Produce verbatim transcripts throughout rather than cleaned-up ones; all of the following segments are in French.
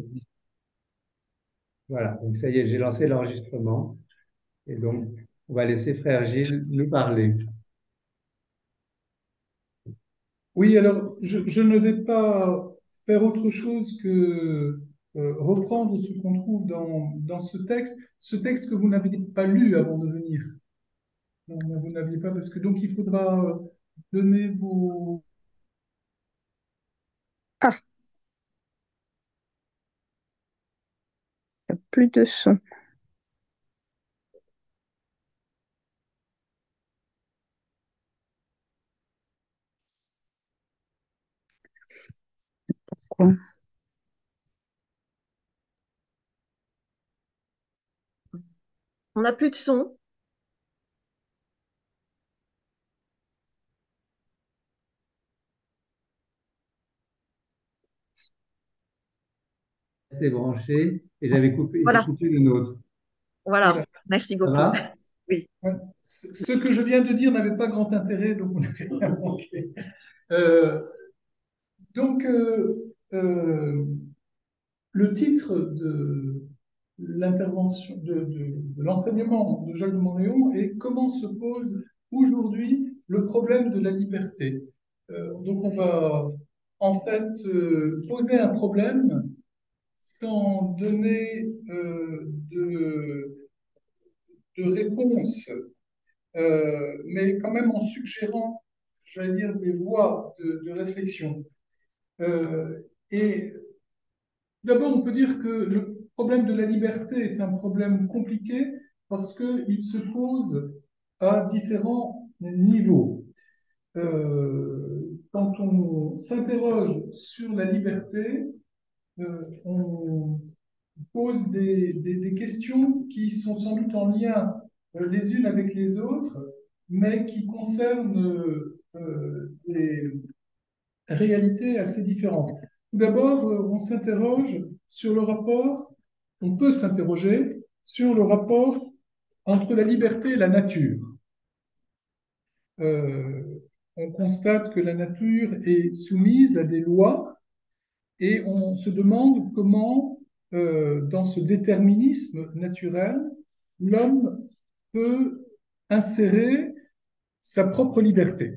Voilà, donc ça y est, j'ai lancé l'enregistrement. Et donc, on va laisser frère Gilles nous parler. Oui, alors je, je ne vais pas faire autre chose que euh, reprendre ce qu'on trouve dans, dans ce texte, ce texte que vous n'avez pas lu avant de venir. Non, non, vous n'aviez pas, parce que donc il faudra euh, donner vos... Ah, plus de son. Quoi. On n'a plus de son. C'est branché et j'avais coupé, j'ai Voilà, coupé le nôtre. voilà. Voilà. Merci Ça beaucoup. va? Oui. Ouais. Ce ce que je viens de dire n'avait pas grand intérêt, donc vous n'avez rien manqué. Euh, donc, euh, euh, le titre de l'intervention, de, de- de l'enseignement de Jacques de Monléon est comment se pose aujourd'hui le problème de la liberté. Euh, donc, on va en fait euh, poser un problème sans donner euh, de, de réponse, euh, mais quand même en suggérant, j'allais dire, des voies de, de réflexion. Euh, et D'abord, on peut dire que le problème de la liberté est un problème compliqué parce qu'il se pose à différents niveaux. Euh, quand on s'interroge sur la liberté, euh, on pose des, des- des questions qui sont sans doute en lien euh, les unes avec les autres, mais qui concernent euh, des réalités assez différentes. Tout d'abord, euh, on s'interroge sur le rapport, on peut s'interroger sur le rapport entre la liberté et la nature. Euh, on constate que la nature est soumise à des lois et on se demande comment, euh, dans ce déterminisme naturel, l'homme peut insérer sa propre liberté.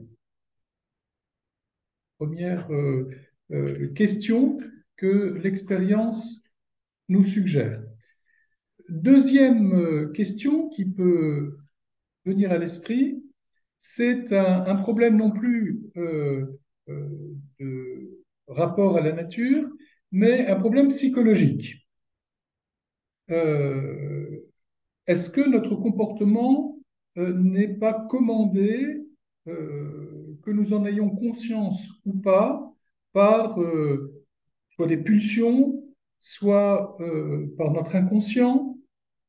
Première euh, euh, question que l'expérience nous suggère. Deuxième euh, question qui peut venir à l'esprit, c'est un, un problème non plus euh, euh, de rapport à la nature, mais un problème psychologique. Euh, Est-ce que notre comportement euh, n'est pas commandé, euh, que nous en ayons conscience ou pas, par euh, soit des pulsions, soit euh, par notre inconscient,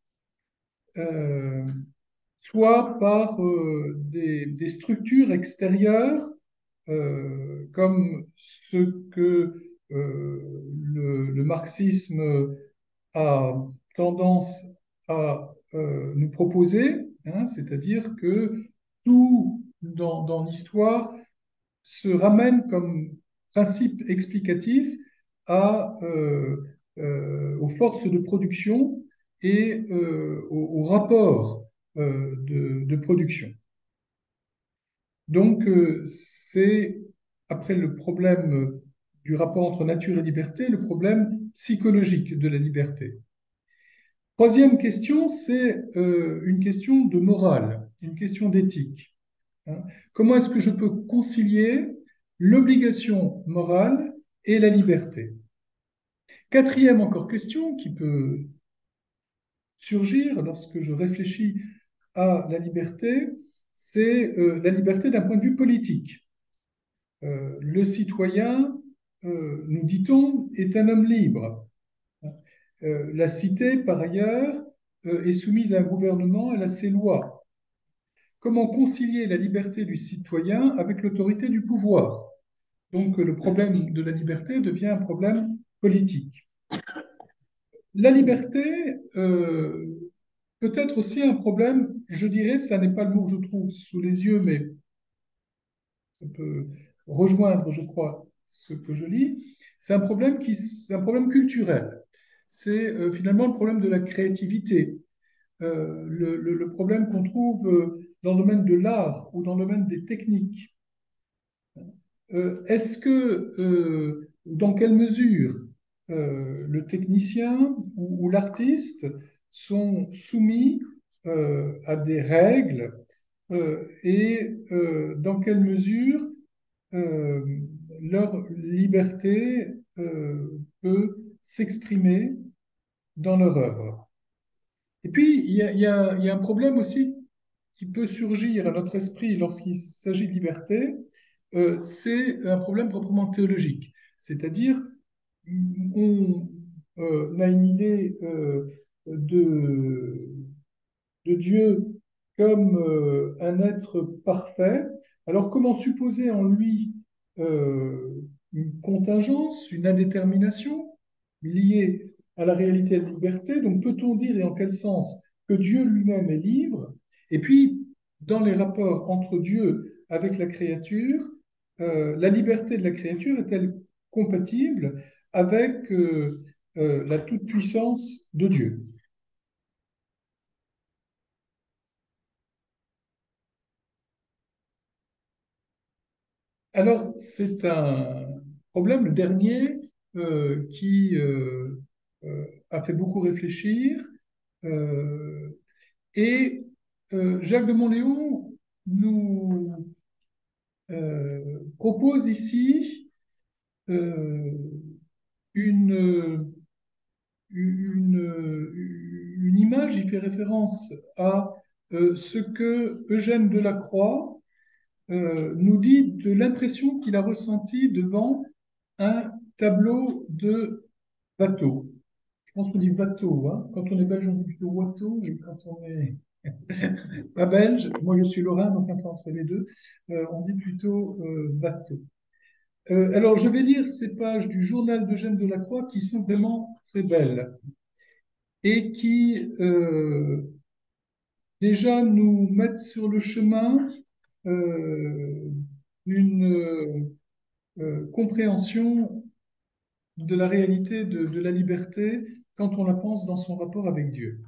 euh, soit par euh, des, des structures extérieures, euh, comme ce que euh, le, le marxisme a tendance à euh, nous proposer, hein, c'est-à-dire que tout dans, dans l'histoire se ramène comme principe explicatif à, euh, euh, aux forces de production et euh, au, au rapport euh, de, de production. Donc, euh, c'est, après le problème du rapport entre nature et liberté, le problème psychologique de la liberté. Troisième question, c'est euh, une question de morale, une question d'éthique. Hein. Comment est-ce que je peux concilier l'obligation morale et la liberté? Quatrième encore question qui peut surgir lorsque je réfléchis à la liberté, c'est euh, la liberté d'un point de vue politique. Euh, le citoyen, euh, nous dit-on, est un homme libre. Euh, la cité, par ailleurs, euh, est soumise à un gouvernement, elle a ses lois. Comment concilier la liberté du citoyen avec l'autorité du pouvoir? Donc le problème de la liberté devient un problème politique. La liberté euh, peut être aussi un problème, je dirais, ça n'est pas le mot que je trouve sous les yeux, mais ça peut rejoindre, je crois, ce que je lis, c'est un problème qui, c'est un problème culturel. c'est euh, finalement le problème de la créativité, euh, le, le- le problème qu'on trouve euh, dans le domaine de l'art ou dans le domaine des techniques. Euh, est-ce que, euh, dans quelle mesure euh, le technicien ou, ou l'artiste sont soumis euh, à des règles euh, et euh, dans quelle mesure euh, leur liberté euh, peut s'exprimer dans leur œuvre? Et puis, il y a, il y a- il y a un problème aussi qui peut surgir à notre esprit lorsqu'il s'agit de liberté, euh, c'est un problème proprement théologique. C'est-à-dire, on, euh, on a une idée euh, de, de Dieu comme euh, un être parfait. Alors, comment supposer en lui euh, une contingence, une indétermination liée à la réalité de la liberté? Donc, peut-on dire et en quel sens que Dieu lui-même est libre? Et puis, dans les rapports entre Dieu avec la créature, euh, la liberté de la créature est-elle compatible avec euh, euh, la toute-puissance de Dieu? Alors, c'est un problème, le dernier, euh, qui euh, euh, a fait beaucoup réfléchir. euh, et euh, Jacques de Montléon nous euh, propose ici euh, une, une, une image, il fait référence à euh, ce que Eugène Delacroix euh, nous dit de l'impression qu'il a ressentie devant un tableau de Watteau. Je pense qu'on dit Watteau, hein. Quand on est belge, on dit plutôt Watteau, et quand on est pas belge, moi je suis lorrain, donc un peu entre les deux, euh, on dit plutôt euh, Watteau. Euh, alors je vais lire ces pages du journal d'Eugène Delacroix qui sont vraiment très belles et qui euh, déjà nous mettent sur le chemin euh, une euh, compréhension de la réalité de, de la liberté quand on la pense dans son rapport avec Dieu.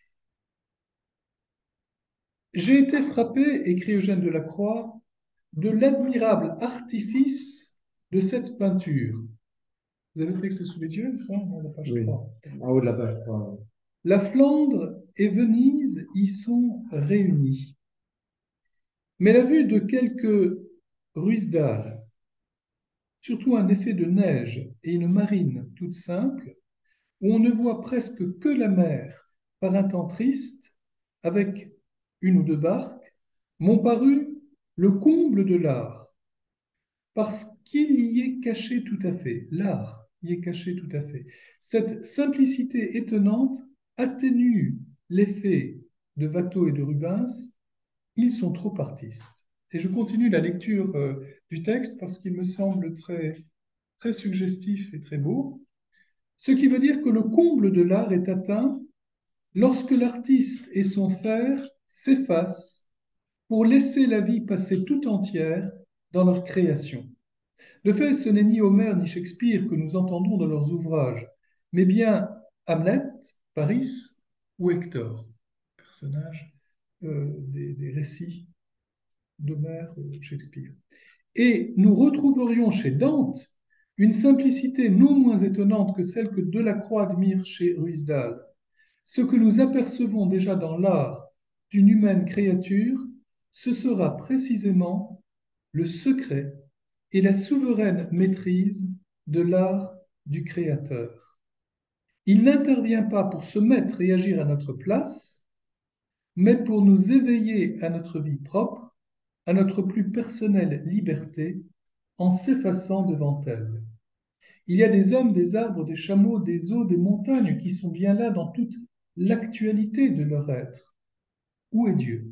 J'ai été frappé, écrit Eugène Delacroix, de l'admirable artifice de cette peinture. Vous avez le texte sous les yeux, n'est-ce pas? À la page Oui, trois. en haut de la page trois. La Flandre et Venise y sont réunies. Mais la vue de quelques ruisdaales, surtout un effet de neige et une marine toute simple, où on ne voit presque que la mer par un temps triste, avec une ou deux barques, m'ont paru le comble de l'art, parce qu'il y est caché tout à fait, l'art y est caché tout à fait. Cette simplicité étonnante atténue l'effet de Watteau et de Rubens, ils sont trop artistes. Et je continue la lecture euh, du texte parce qu'il me semble très, très suggestif et très beau. Ce qui veut dire que le comble de l'art est atteint lorsque l'artiste et son faire s'effacent pour laisser la vie passer tout entière dans leur création. De fait, ce n'est ni Homère ni Shakespeare que nous entendons dans leurs ouvrages, mais bien Hamlet, Paris ou Hector, personnages euh, des, des récits d'Homère ou Shakespeare. Et nous retrouverions chez Dante une simplicité non moins étonnante que celle que Delacroix admire chez Ruisdael. Ce que nous apercevons déjà dans l'art d'une humaine créature, ce sera précisément le secret et la souveraine maîtrise de l'art du créateur. Il n'intervient pas pour se mettre et agir à notre place, mais pour nous éveiller à notre vie propre, à notre plus personnelle liberté, en s'effaçant devant elle. Il y a des hommes, des arbres, des chameaux, des eaux, des montagnes qui sont bien là dans toute l'actualité de leur être. Où est Dieu?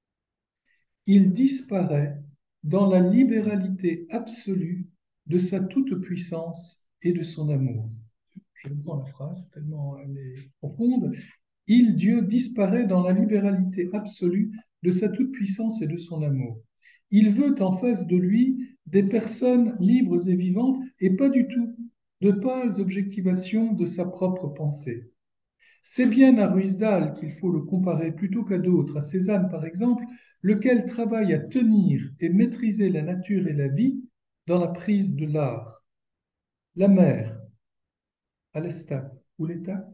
Il disparaît dans la libéralité absolue de sa toute-puissance et de son amour. Je reprends la phrase tellement elle est profonde. Il, Dieu, disparaît dans la libéralité absolue de sa toute-puissance et de son amour. Il veut en face de lui des personnes libres et vivantes et pas du tout de pâles objectivations de sa propre pensée. C'est bien à Ruisdael qu'il faut le comparer plutôt qu'à d'autres, à Cézanne par exemple, lequel travaille à tenir et maîtriser la nature et la vie dans la prise de l'art. La mer, à l'estac, ou l'état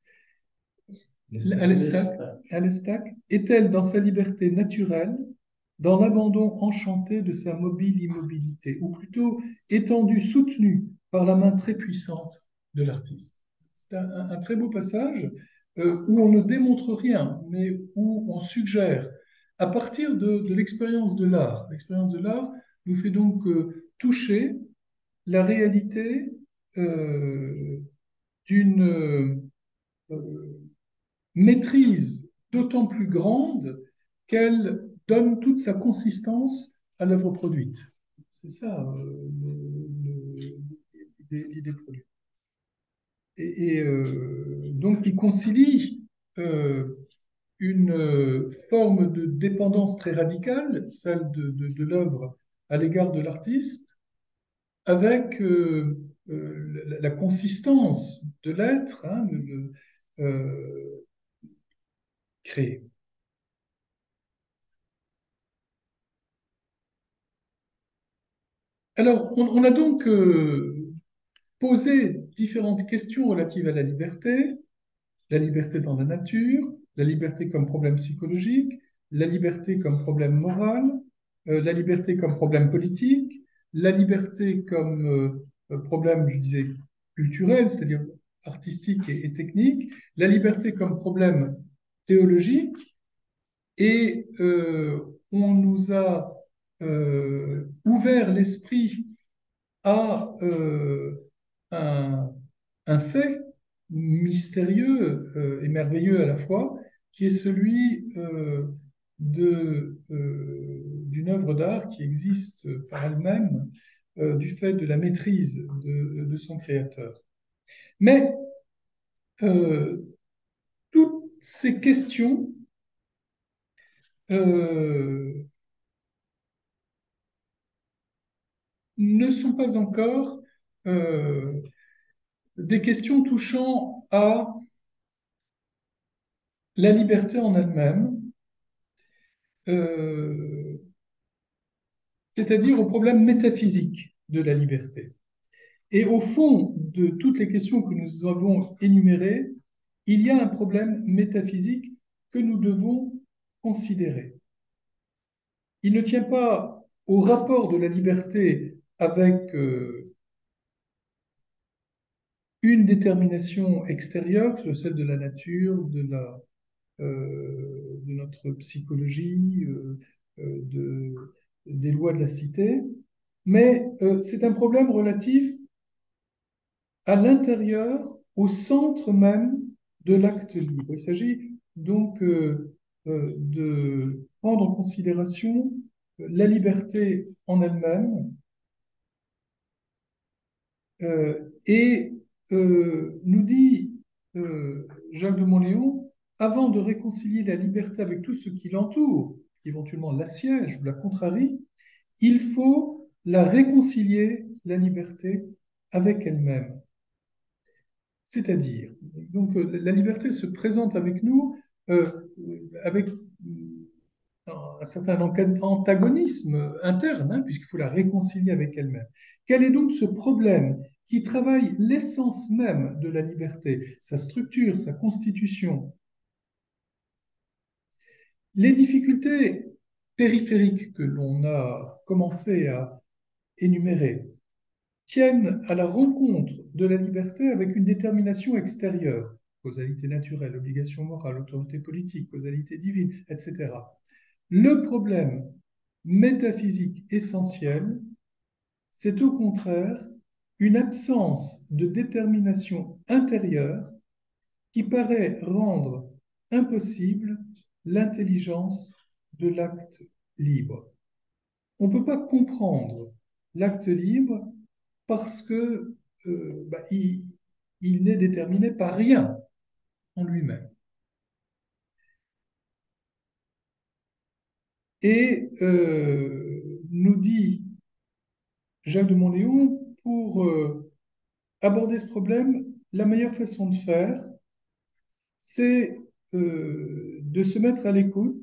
à l'estac, à l'estac, est-elle dans sa liberté naturelle, dans l'abandon enchanté de sa mobile immobilité, ou plutôt étendue, soutenue par la main très puissante de l'artiste. C'est un, un, un très beau passage euh, où on ne démontre rien, mais où on suggère, à partir de, de l'expérience de l'art. L'expérience de l'art nous fait donc euh, toucher la réalité euh, d'une euh, maîtrise d'autant plus grande qu'elle donne toute sa consistance à l'œuvre produite. C'est ça euh, l'idée produite. Et, et euh, donc il concilie euh, une euh, forme de dépendance très radicale, celle de, de, de l'œuvre à l'égard de l'artiste, avec euh, euh, la, la, consistance de l'être hein, euh, créé. Alors, on, on a donc euh, posé différentes questions relatives à la liberté, la liberté dans la nature, la liberté comme problème psychologique, la liberté comme problème moral, euh, la liberté comme problème politique, la liberté comme euh, problème, je disais, culturel, c'est-à-dire artistique et, et technique, la liberté comme problème théologique, et euh, on nous a euh, ouvert l'esprit à euh, un, un fait mystérieux euh, et merveilleux à la fois, qui est celui euh, de, euh, d'une œuvre d'art qui existe par elle-même euh, du fait de la maîtrise de, de son créateur. Mais euh, toutes ces questions euh, ne sont pas encore euh, des questions touchant à la liberté en elle-même, euh, c'est-à-dire au problème métaphysique de la liberté. Et au fond de toutes les questions que nous avons énumérées, il y a un problème métaphysique que nous devons considérer. Il ne tient pas au rapport de la liberté avec euh, une détermination extérieure, que ce soit celle de la nature, de, la, euh, de notre psychologie, euh, euh, de, des lois de la cité, mais euh, c'est un problème relatif à l'intérieur, au centre même de l'acte libre. Il s'agit donc euh, euh, de prendre en considération la liberté en elle-même euh, et euh, nous dit euh, Jacques de Montléon, avant de réconcilier la liberté avec tout ce qui l'entoure, qui éventuellement l'assiège ou la contrarie, il faut la réconcilier, la liberté, avec elle-même. C'est-à-dire, donc la liberté se présente avec nous euh, avec un certain antagonisme interne, hein, puisqu'il faut la réconcilier avec elle-même. Quel est donc ce problème qui travaille l'essence même de la liberté, sa structure, sa constitution? Les difficultés périphériques que l'on a commencé à énumérer tiennent à la rencontre de la liberté avec une détermination extérieure, causalité naturelle, obligation morale, autorité politique, causalité divine, et cetera. Le problème métaphysique essentiel, c'est au contraire une absence de détermination intérieure qui paraît rendre impossible l'intelligence de l'acte libre. On ne peut pas comprendre l'acte libre parce que euh, bah, il, il n'est déterminé par rien en lui-même. Et euh, nous dit Jacques de Montléon, pour euh, aborder ce problème, la meilleure façon de faire, c'est euh, de se mettre à l'écoute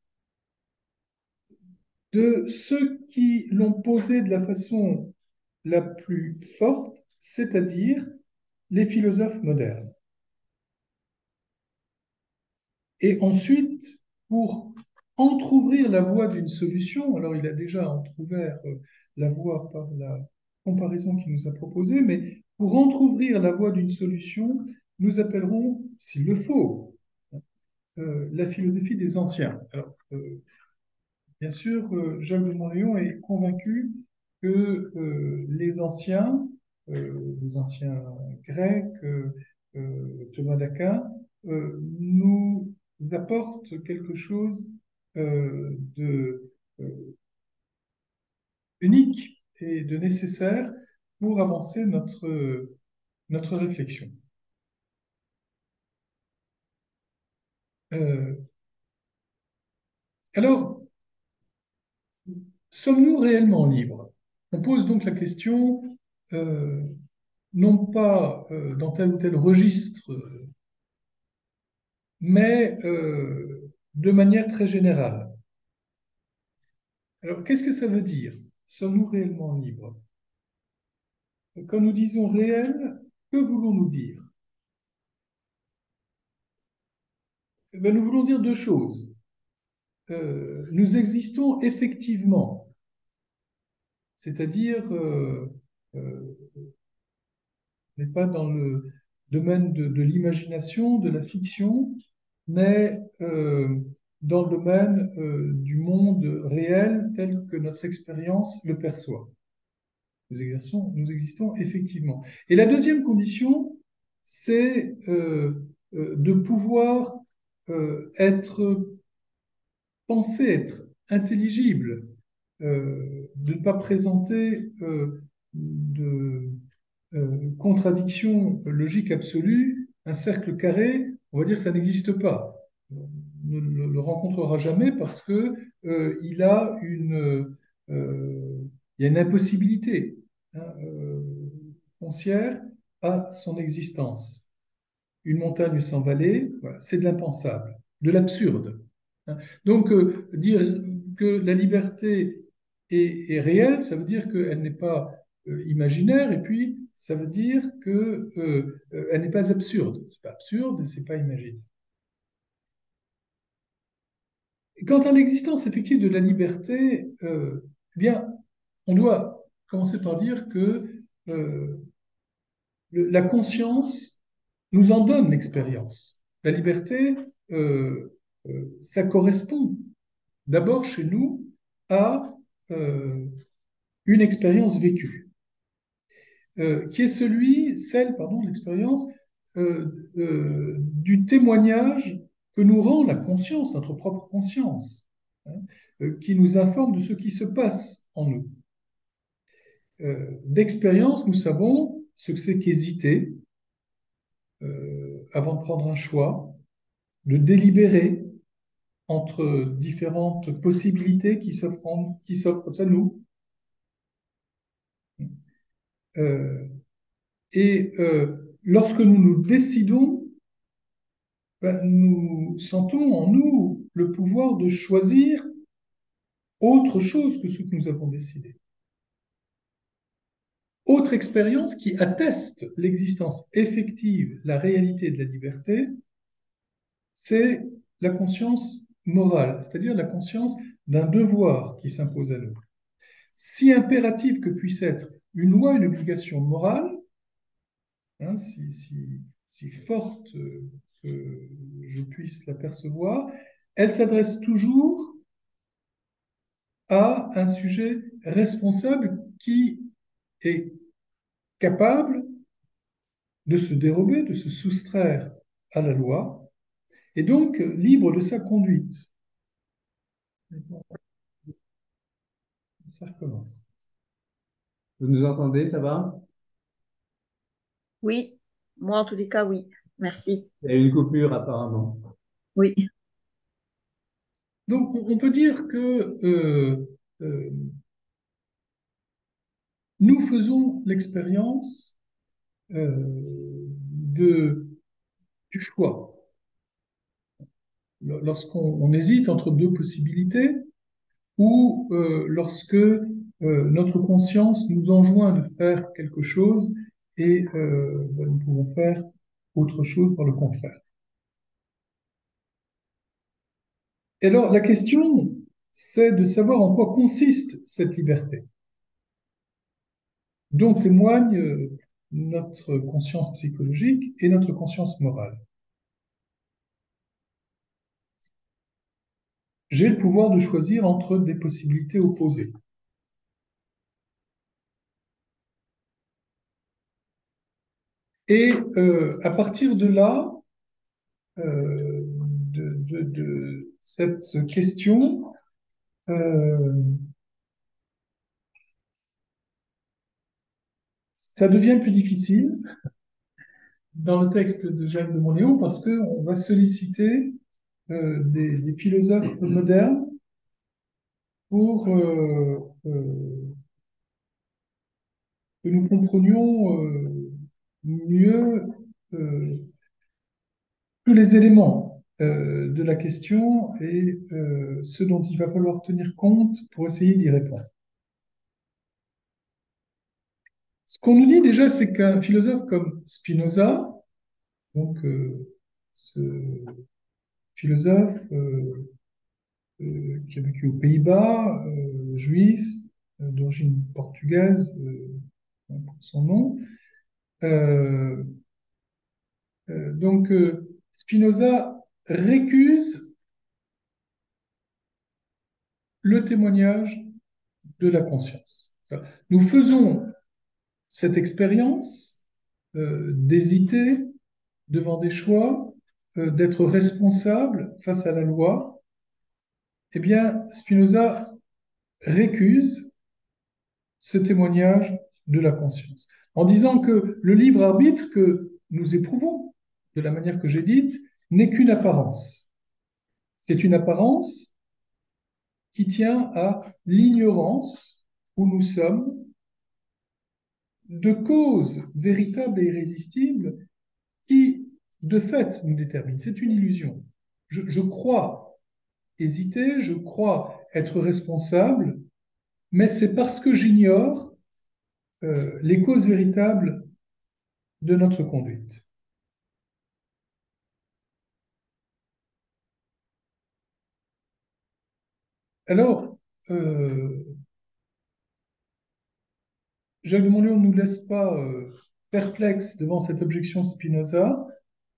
de ceux qui l'ont posé de la façon la plus forte, c'est-à-dire les philosophes modernes. Et ensuite, pour entrouvrir la voie d'une solution, alors il a déjà entrouvert euh, la voie par la comparaison qu'il nous a proposée, mais pour entrouvrir la voie d'une solution, nous appellerons, s'il le faut, euh, la philosophie des anciens. Alors, euh, bien sûr, euh, Jacques de Monléon est convaincu que euh, les anciens, euh, les anciens grecs, euh, euh, Thomas d'Aquin, euh, nous apportent quelque chose euh, de euh, unique et de nécessaire pour avancer notre, notre réflexion. Euh, alors, sommes-nous réellement libres? On pose donc la question euh, non pas euh, dans tel ou tel registre, euh, mais euh, de manière très générale. Alors, qu'est-ce que ça veut dire? Sommes-nous réellement libres? Quand nous disons réel, que voulons-nous dire? Eh bien, nous voulons dire deux choses. Euh, nous existons effectivement, c'est-à-dire euh, euh, n'est pas dans le domaine de, de l'imagination, de la fiction, mais euh, dans le domaine euh, du monde réel tel que notre expérience le perçoit. Nous existons, nous existons effectivement. Et la deuxième condition, c'est euh, euh, de pouvoir euh, être pensé, être intelligible, euh, de ne pas présenter euh, de euh, contradiction logique absolue, un cercle carré, on va dire que ça n'existe pas. On ne le, le rencontrera jamais parce que euh, il a une, euh, il y a une impossibilité hein, euh, foncière à son existence. Une montagne sans vallée, voilà, c'est de l'impensable, de l'absurde. Hein. Donc, euh, dire que la liberté est, est réelle, ça veut dire qu'elle n'est pas euh, imaginaire, et puis ça veut dire qu'elle euh, euh, n'est pas absurde. C'est pas absurde et c'est pas imaginaire. Et quant à l'existence effective de la liberté, euh, eh bien, on doit commencer par dire que euh, le- la conscience nous en donne l'expérience. La liberté, euh, euh, ça correspond d'abord chez nous à euh, une expérience vécue, euh, qui est celui, celle, pardon, l'expérience euh, euh, du témoignage que nous rend la conscience, notre propre conscience, hein, euh, qui nous informe de ce qui se passe en nous. Euh, d'expérience, nous savons ce que c'est qu'hésiter euh, avant de prendre un choix, de délibérer entre différentes possibilités qui s'offrent qui s'offrent à nous. Euh, et euh, lorsque nous nous décidons, ben, nous sentons en nous le pouvoir de choisir autre chose que ce que nous avons décidé. Autre expérience qui atteste l'existence effective, la réalité de la liberté, c'est la conscience morale, c'est-à-dire la conscience d'un devoir qui s'impose à nous. Si impérative que puisse être une loi, une obligation morale, hein, si, si, si forte euh, que je puisse l'apercevoir, elle s'adresse toujours à un sujet responsable qui est capable de se dérober, de se soustraire à la loi, et donc libre de sa conduite. Ça recommence. Vous nous entendez, ça va? Oui, moi en tous les cas, oui. Merci. Il y a une coupure apparemment. Oui. Donc on peut dire que euh, euh, nous faisons l'expérience euh, de, du choix. Lorsqu'on on hésite entre deux possibilités, ou euh, lorsque euh, notre conscience nous enjoint de faire quelque chose et euh, ben, nous pouvons faire autre chose par le contraire. Et alors, la question, c'est de savoir en quoi consiste cette liberté, dont témoigne euh, notre conscience psychologique et notre conscience morale. J'ai le pouvoir de choisir entre des possibilités opposées. Et euh, à partir de là, euh, de, de, de cette question, euh, ça devient plus difficile dans le texte de Jacques de Monléon parce qu'on va solliciter euh, des, des philosophes modernes pour euh, euh, que nous comprenions euh, mieux euh, tous les éléments euh, de la question et euh, ce dont il va falloir tenir compte pour essayer d'y répondre. Ce qu'on nous dit déjà, c'est qu'un philosophe comme Spinoza, donc euh, ce philosophe euh, euh, qui a vécu aux Pays-Bas, euh, juif, euh, d'origine portugaise, euh, pour son nom, euh, euh, donc euh, Spinoza récuse le témoignage de la conscience. Nous faisons cette expérience euh, d'hésiter devant des choix, euh, d'être responsable face à la loi. Eh bien, Spinoza récuse ce témoignage de la conscience en disant que le libre arbitre que nous éprouvons, de la manière que j'ai dite, n'est qu'une apparence. C'est une apparence qui tient à l'ignorance où nous sommes de causes véritables et irrésistibles qui, de fait, nous déterminent. C'est une illusion. Je, je crois hésiter, je crois être responsable, mais c'est parce que j'ignore euh, les causes véritables de notre conduite. Alors, euh, Jacques de Montlhéry ne nous laisse pas euh, perplexes devant cette objection Spinoza,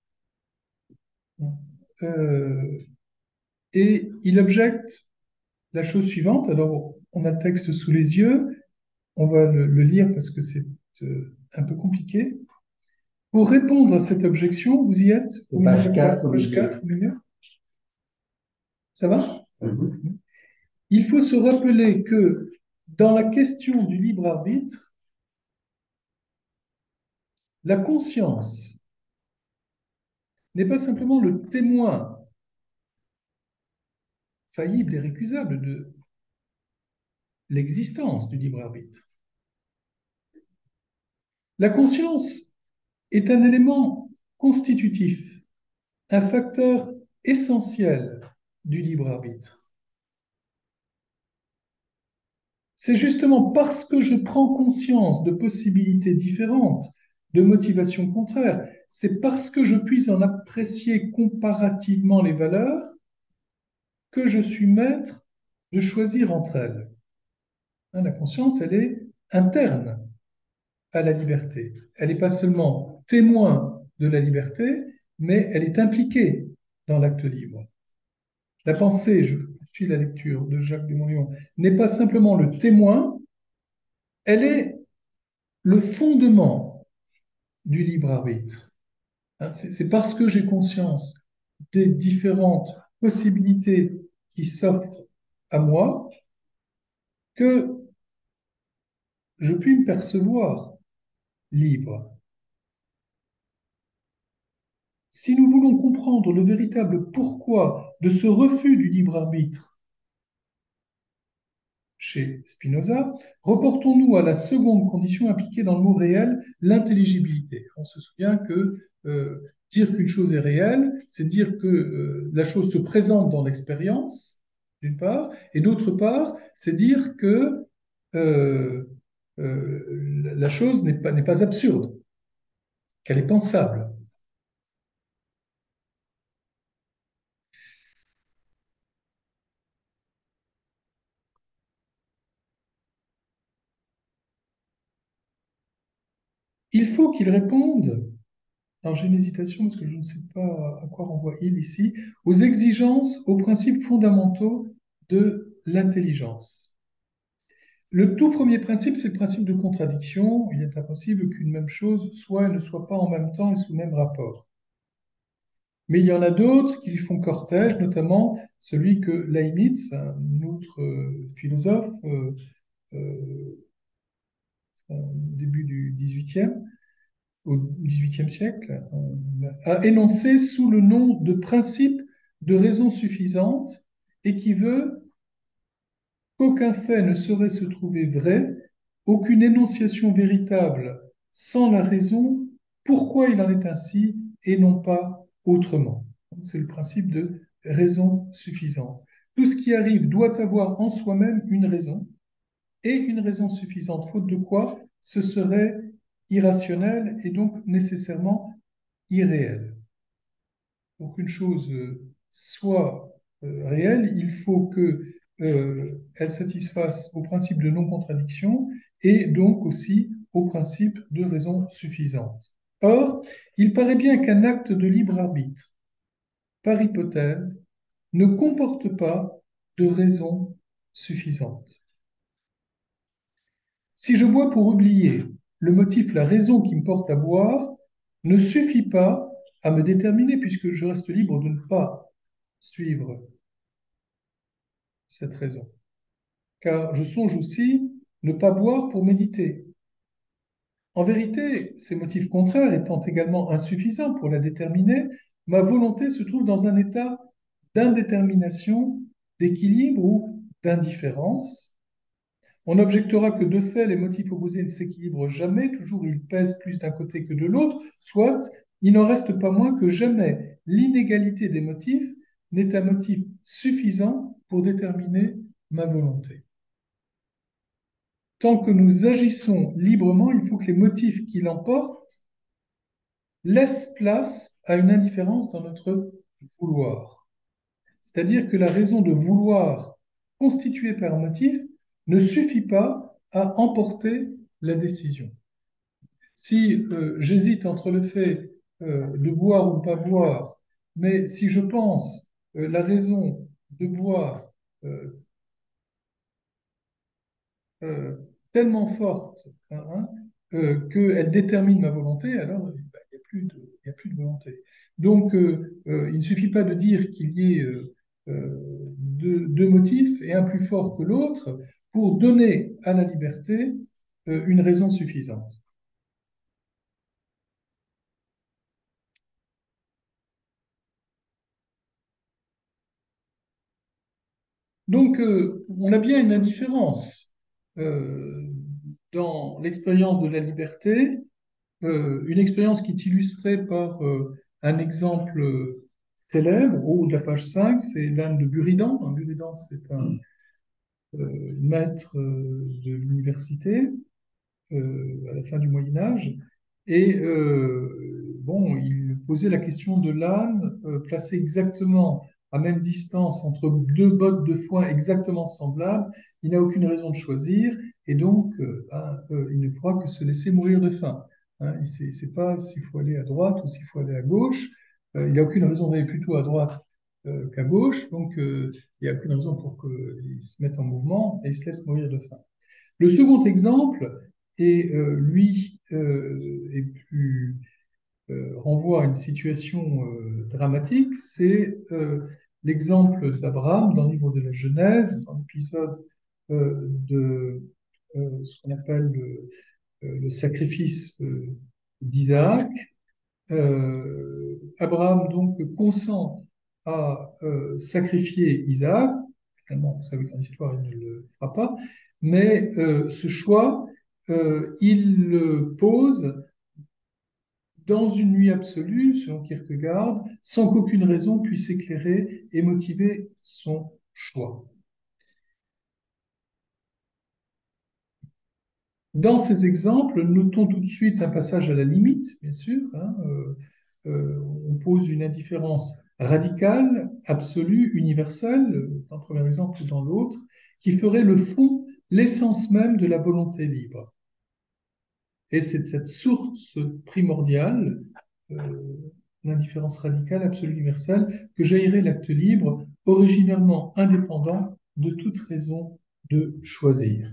euh, et il objecte la chose suivante. Alors, on a le texte sous les yeux, on va le, le lire parce que c'est euh, un peu compliqué. Pour répondre à cette objection, vous y êtes? Page quatre, page quatre, au milieu. Ça va? Mm-hmm. Il faut se rappeler que dans la question du libre arbitre, la conscience n'est pas simplement le témoin faillible et récusable de l'existence du libre arbitre. La conscience est un élément constitutif, un facteur essentiel du libre arbitre. C'est justement parce que je prends conscience de possibilités différentes, de motivations contraires, c'est parce que je puis en apprécier comparativement les valeurs que je suis maître de choisir entre elles. La conscience, elle est interne à la liberté. Elle n'est pas seulement témoin de la liberté, mais elle est impliquée dans l'acte libre. La pensée, je suis la lecture de Jacques de Montlhéry, n'est pas simplement le témoin, elle est le fondement du libre arbitre. C'est parce que j'ai conscience des différentes possibilités qui s'offrent à moi que je puis me percevoir libre. Si nous voulons comprendre le véritable pourquoi de ce refus du libre arbitre chez Spinoza. Reportons-nous à la seconde condition impliquée dans le mot réel, l'intelligibilité. On se souvient que euh, dire qu'une chose est réelle, c'est dire que euh, la chose se présente dans l'expérience, d'une part, et d'autre part, c'est dire que euh, euh, la chose n'est pas, n'est pas absurde, qu'elle est pensable. Il faut qu'il réponde, alors j'ai une hésitation parce que je ne sais pas à quoi renvoie-il ici, aux exigences, aux principes fondamentaux de l'intelligence. Le tout premier principe, c'est le principe de contradiction. Il est impossible qu'une même chose soit et ne soit pas en même temps et sous le même rapport. Mais il y en a d'autres qui lui font cortège, notamment celui que Leibniz, un autre euh, philosophe, euh, euh, au début du dix-huitième, au dix-huitième siècle, euh, a énoncé sous le nom de principe de raison suffisante et qui veut qu'aucun fait ne saurait se trouver vrai, aucune énonciation véritable sans la raison, pourquoi il en est ainsi et non pas autrement. C'est le principe de raison suffisante. Tout ce qui arrive doit avoir en soi-même une raison, et une raison suffisante, faute de quoi ce serait irrationnel et donc nécessairement irréel. Pour qu'une chose soit euh, réelle, il faut que euh, elle satisfasse au principe de non-contradiction et donc aussi au principe de raison suffisante. Or, il paraît bien qu'un acte de libre arbitre, par hypothèse, ne comporte pas de raison suffisante. Si je bois pour oublier, le motif, la raison qui me porte à boire, ne suffit pas à me déterminer puisque je reste libre de ne pas suivre cette raison. Car je songe aussi ne pas boire pour méditer. En vérité, ces motifs contraires étant également insuffisants pour la déterminer, ma volonté se trouve dans un état d'indétermination, d'équilibre ou d'indifférence. On objectera que de fait, les motifs opposés ne s'équilibrent jamais, toujours ils pèsent plus d'un côté que de l'autre, soit il n'en reste pas moins que jamais l'inégalité des motifs n'est un motif suffisant pour déterminer ma volonté. Tant que nous agissons librement, il faut que les motifs qui l'emportent laissent place à une indifférence dans notre vouloir. C'est-à-dire que la raison de vouloir constituée par un motif ne suffit pas à emporter la décision. Si euh, j'hésite entre le fait euh, de boire ou pas boire, mais si je pense euh, la raison de boire euh, euh, tellement forte hein, hein, euh, qu'elle détermine ma volonté, alors il bah, n'y a, plus de, y a plus de volonté. Donc euh, euh, il ne suffit pas de dire qu'il y ait euh, euh, deux, deux motifs et un plus fort que l'autre pour donner à la liberté euh, une raison suffisante. Donc, euh, on a bien une indifférence euh, dans l'expérience de la liberté, euh, une expérience qui est illustrée par euh, un exemple célèbre, au haut de la page cinq, c'est l'âne de Buridan. Buridan, c'est un euh, maître euh, de l'université euh, à la fin du Moyen Âge. Et euh, bon, il posait la question de l'âne euh, placé exactement à même distance entre deux bottes de foin exactement semblables. Il n'a aucune raison de choisir et donc euh, hein, euh, il ne pourra que se laisser mourir de faim. Hein, il ne sait pas s'il faut aller à droite ou s'il faut aller à gauche. Euh, il n'a aucune raison d'aller plutôt à droite euh, qu'à gauche. Donc euh, il n'y a aucune raison pour qu'il se mette en mouvement et il se laisse mourir de faim. Le second exemple, et euh, lui, euh, est plus, euh, renvoie à une situation euh, dramatique, c'est euh, l'exemple d'Abraham dans le livre de la Genèse, dans l'épisode euh, de euh, ce qu'on appelle le, euh, le sacrifice euh, d'Isaac. Euh, Abraham donc consent à euh, sacrifier Isaac. Finalement, vous savez qu'en histoire, il ne le fera pas. mais euh, ce choix, euh, il le pose dans une nuit absolue, selon Kierkegaard, sans qu'aucune raison puisse éclairer et motiver son choix. Dans ces exemples, notons tout de suite un passage à la limite, bien sûr. Hein, euh, euh, on pose une indifférence radicale, absolue, universelle, dans le premier exemple ou dans l'autre, qui ferait le fond, l'essence même de la volonté libre. Et c'est de cette source primordiale, euh, l'indifférence radicale, absolue, universelle, que jaillirait l'acte libre, originellement indépendant de toute raison de choisir.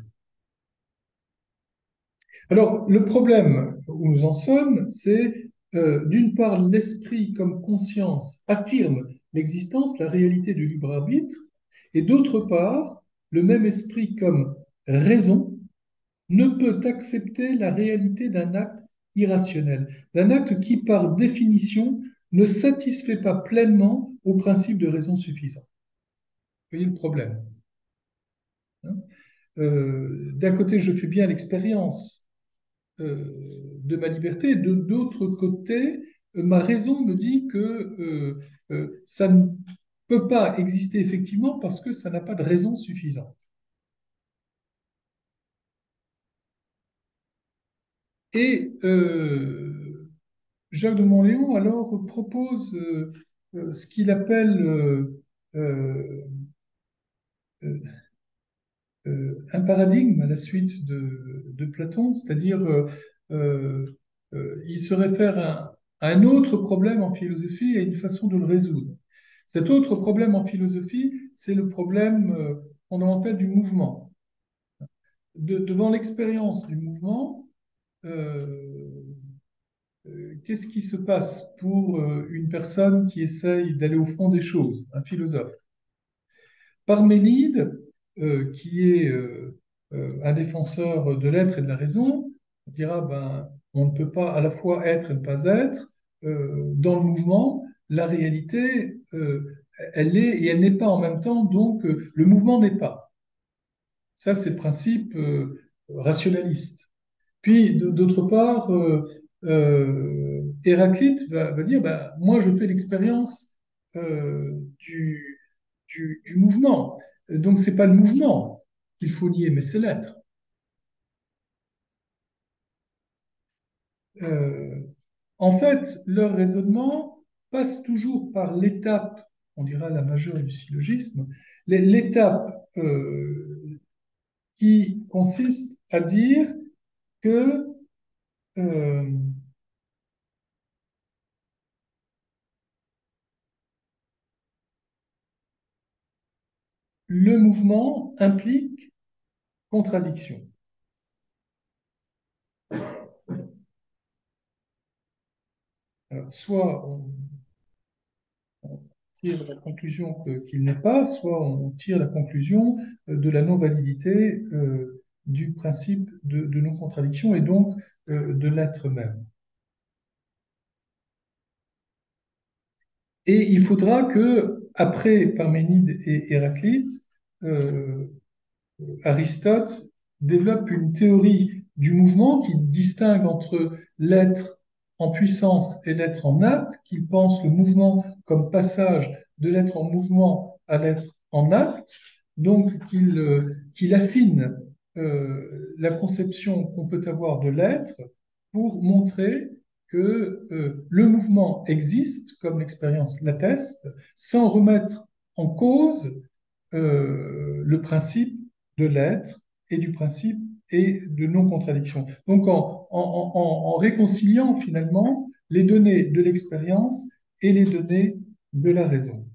Alors, le problème où nous en sommes, c'est euh, d'une part, l'esprit comme conscience affirme l'existence, la réalité du libre arbitre, et d'autre part, le même esprit comme raison ne peut accepter la réalité d'un acte irrationnel, d'un acte qui, par définition, ne satisfait pas pleinement au principe de raison suffisante. Vous voyez le problème, hein. Euh, d'un côté, je fais bien l'expérience euh, de ma liberté, de d'autre côté, euh, ma raison me dit que euh, euh, ça ne peut pas exister effectivement parce que ça n'a pas de raison suffisante. Et euh, Jacques de Montléon alors propose euh, euh, ce qu'il appelle euh, euh, euh, euh, un paradigme à la suite de, de Platon, c'est-à-dire euh, euh, euh, il se réfère à, à un autre problème en philosophie et à une façon de le résoudre. Cet autre problème en philosophie, c'est le problème euh, fondamental du mouvement. De- devant l'expérience du mouvement, euh, euh, qu'est-ce qui se passe pour euh, une personne qui essaye d'aller au fond des choses, un philosophe? Parménide, euh, qui est euh, euh, un défenseur de l'être et de la raison, dira ben, on ne peut pas à la fois être et ne pas être. Euh, dans le mouvement, la réalité, euh, elle est et elle n'est pas en même temps, donc euh, le mouvement n'est pas. Ça, c'est le principe euh, rationaliste. Puis, d'autre part, euh, euh, Héraclite va, va dire, bah, moi, je fais l'expérience euh, du, du, du mouvement. Donc, c'est pas le mouvement qu'il faut nier, mais c'est l'être. Euh, en fait, leur raisonnement passe toujours par l'étape, on dira la majeure du syllogisme, l'étape euh, qui consiste à dire que euh, le mouvement implique contradiction. Alors, soit on, on tire la conclusion que- qu'il n'est pas, soit on tire la conclusion euh, de la non-validité euh, du principe de, de non-contradiction et donc euh, de l'être même. Et il faudra que, après Parménide et Héraclite, euh, Aristote développe une théorie du mouvement qui distingue entre l'être en puissance et l'être en acte, qu'il pense le mouvement comme passage de l'être en mouvement à l'être en acte, donc qu'il euh, qu'il affine euh, la conception qu'on peut avoir de l'être pour montrer que euh, le mouvement existe, comme l'expérience l'atteste, sans remettre en cause euh, le principe de l'être et du principe et de non-contradiction. Donc en, en, en, en réconciliant finalement les données de l'expérience et les données de la raison.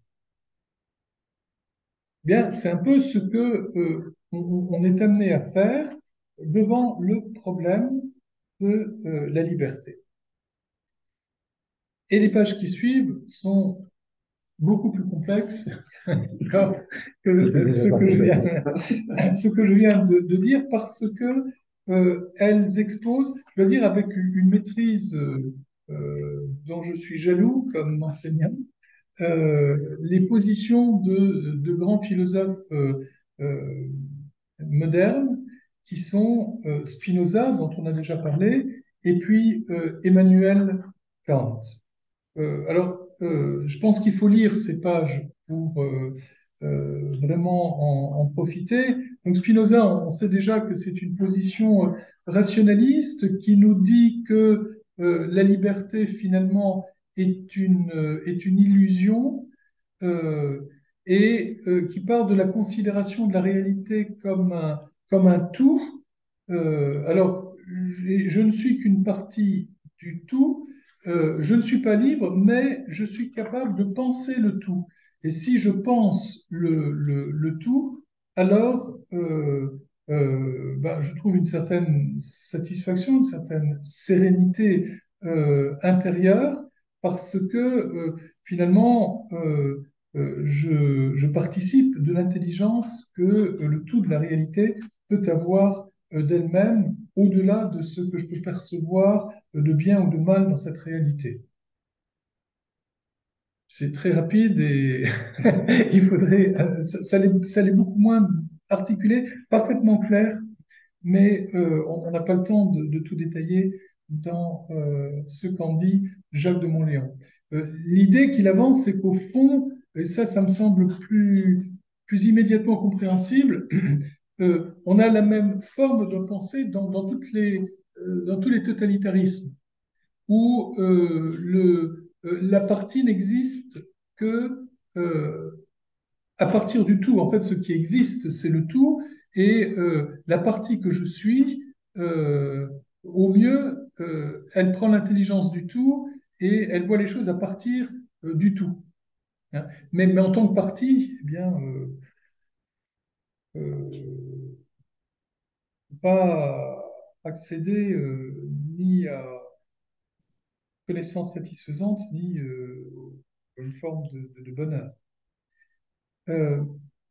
Bien, c'est un peu ce que euh, on, on est amené à faire devant le problème de euh, la liberté. Et les pages qui suivent sont beaucoup plus complexes que ce que je viens, ce que je viens de, de dire parce que euh, elles exposent, je veux dire, avec une, une maîtrise euh, euh, dont je suis jaloux comme enseignant, euh, les positions de, de grands philosophes euh, euh, modernes qui sont euh, Spinoza, dont on a déjà parlé, et puis euh, Emmanuel Kant. Euh, alors, euh, je pense qu'il faut lire ces pages pour euh, euh, vraiment en, en profiter. Donc, Spinoza, on sait déjà que c'est une position euh, rationaliste qui nous dit que euh, la liberté, finalement, est une, euh, est une illusion euh, et euh, qui part de la considération de la réalité comme un, comme un tout. Euh, alors, je, je ne suis qu'une partie du tout. Euh, je ne suis pas libre, mais je suis capable de penser le tout. Et si je pense le, le, le tout, alors euh, euh, ben, je trouve une certaine satisfaction, une certaine sérénité euh, intérieure, parce que euh, finalement, euh, euh, je, je participe de l'intelligence que euh, le tout de la réalité peut avoir euh, d'elle-même, au-delà de ce que je peux percevoir euh, de bien ou de mal dans cette réalité. C'est très rapide et il faudrait, euh, ça, ça l'est, ça l'est beaucoup moins articulé, parfaitement clair, mais euh, on n'a pas le temps de, de tout détailler dans euh, ce qu'en dit Jacques de Montléon. Euh, l'idée qu'il avance, c'est qu'au fond, et ça, ça me semble plus, plus immédiatement compréhensible, euh, on a la même forme de pensée dans, dans, toutes les, euh, dans tous les totalitarismes, où euh, le, euh, la partie n'existe que euh, à partir du tout. En fait, ce qui existe, c'est le tout, et euh, la partie que je suis, euh, au mieux, euh, elle prend l'intelligence du tout et elle voit les choses à partir euh, du tout. Hein. Mais, mais en tant que partie, eh bien, euh, euh, pas accéder euh, ni à connaissance satisfaisante, ni euh, à une forme de, de- de bonheur. Euh,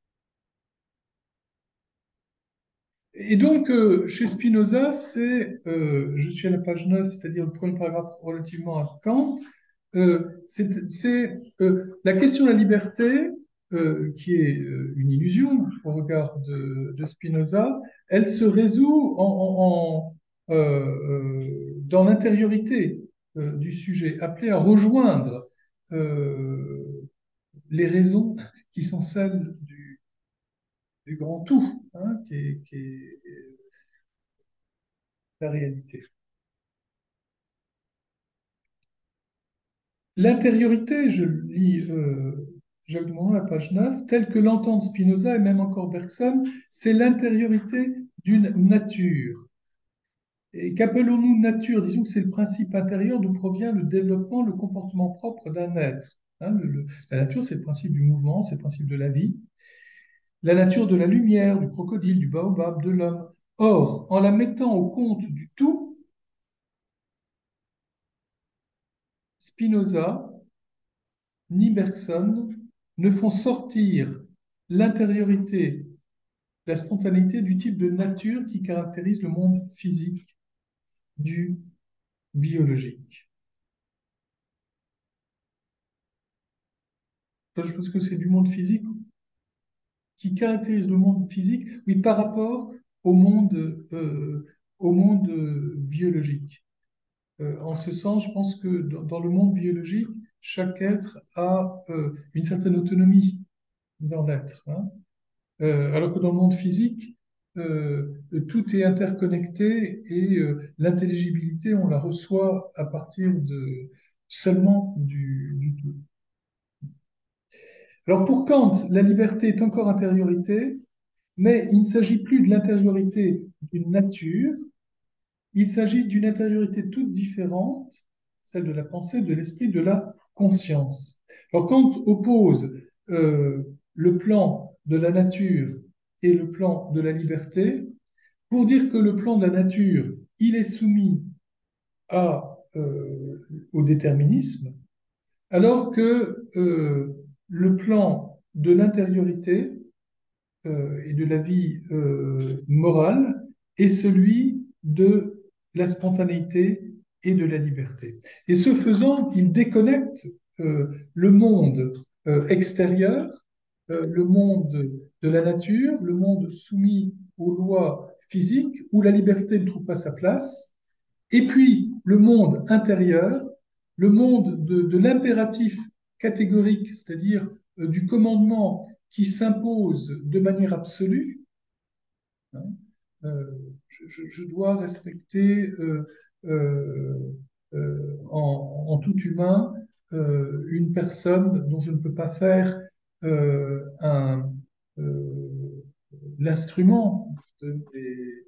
Et donc, euh, chez Spinoza, c'est, euh, je suis à la page neuf, c'est-à-dire le premier paragraphe relativement à Kant, euh, c'est c'est, euh, la question de la liberté, euh, qui est euh, une illusion au regard de, de Spinoza, elle se résout en, en- en, euh, euh, dans l'intériorité euh, du sujet, appelé à rejoindre euh, les raisons qui sont celles du, du grand tout, hein, qui est, qui est la réalité. L'intériorité, je lis euh, Jacques de Monod, la page neuf, telle que l'entendent Spinoza et même encore Bergson, c'est l'intériorité d'une nature. Et qu'appelons-nous nature? Disons que c'est le principe intérieur d'où provient le développement, le comportement propre d'un être. Hein, le- le- la nature, c'est le principe du mouvement, c'est le principe de la vie. La nature de la lumière, du crocodile, du baobab, de l'homme. Or, en la mettant au compte du tout, Spinoza ni Bergson ne font sortir l'intériorité, la spontanéité du type de nature qui caractérise le monde physique du biologique. Enfin, je pense que c'est du monde physique qui caractérise le monde physique, oui, par rapport au monde, euh, au monde euh, biologique. Euh, en ce sens, je pense que dans, dans le monde biologique, chaque être a euh, une certaine autonomie dans l'être. Hein. Euh, alors que dans le monde physique, euh, tout est interconnecté et euh, l'intelligibilité, on la reçoit à partir de seulement du, du tout. Alors pour Kant, la liberté est encore intériorité, mais il ne s'agit plus de l'intériorité d'une nature, il s'agit d'une intériorité toute différente, celle de la pensée, de l'esprit, de la conscience. Alors Kant oppose euh, le plan de la nature et le plan de la liberté pour dire que le plan de la nature, il est soumis à, euh, au déterminisme, alors que euh, le plan de l'intériorité euh, et de la vie euh, morale est celui de la spontanéité et de la liberté. Et ce faisant, il déconnecte euh, le monde euh, extérieur, euh, le monde de la nature, le monde soumis aux lois physique où la liberté ne trouve pas sa place, et puis le monde intérieur, le monde de, de l'impératif catégorique, c'est-à-dire euh, du commandement qui s'impose de manière absolue. Hein, euh, je, je, dois respecter euh, euh, euh, en, en, tout humain euh, une personne dont je ne peux pas faire euh, un, euh, l'instrument de mes,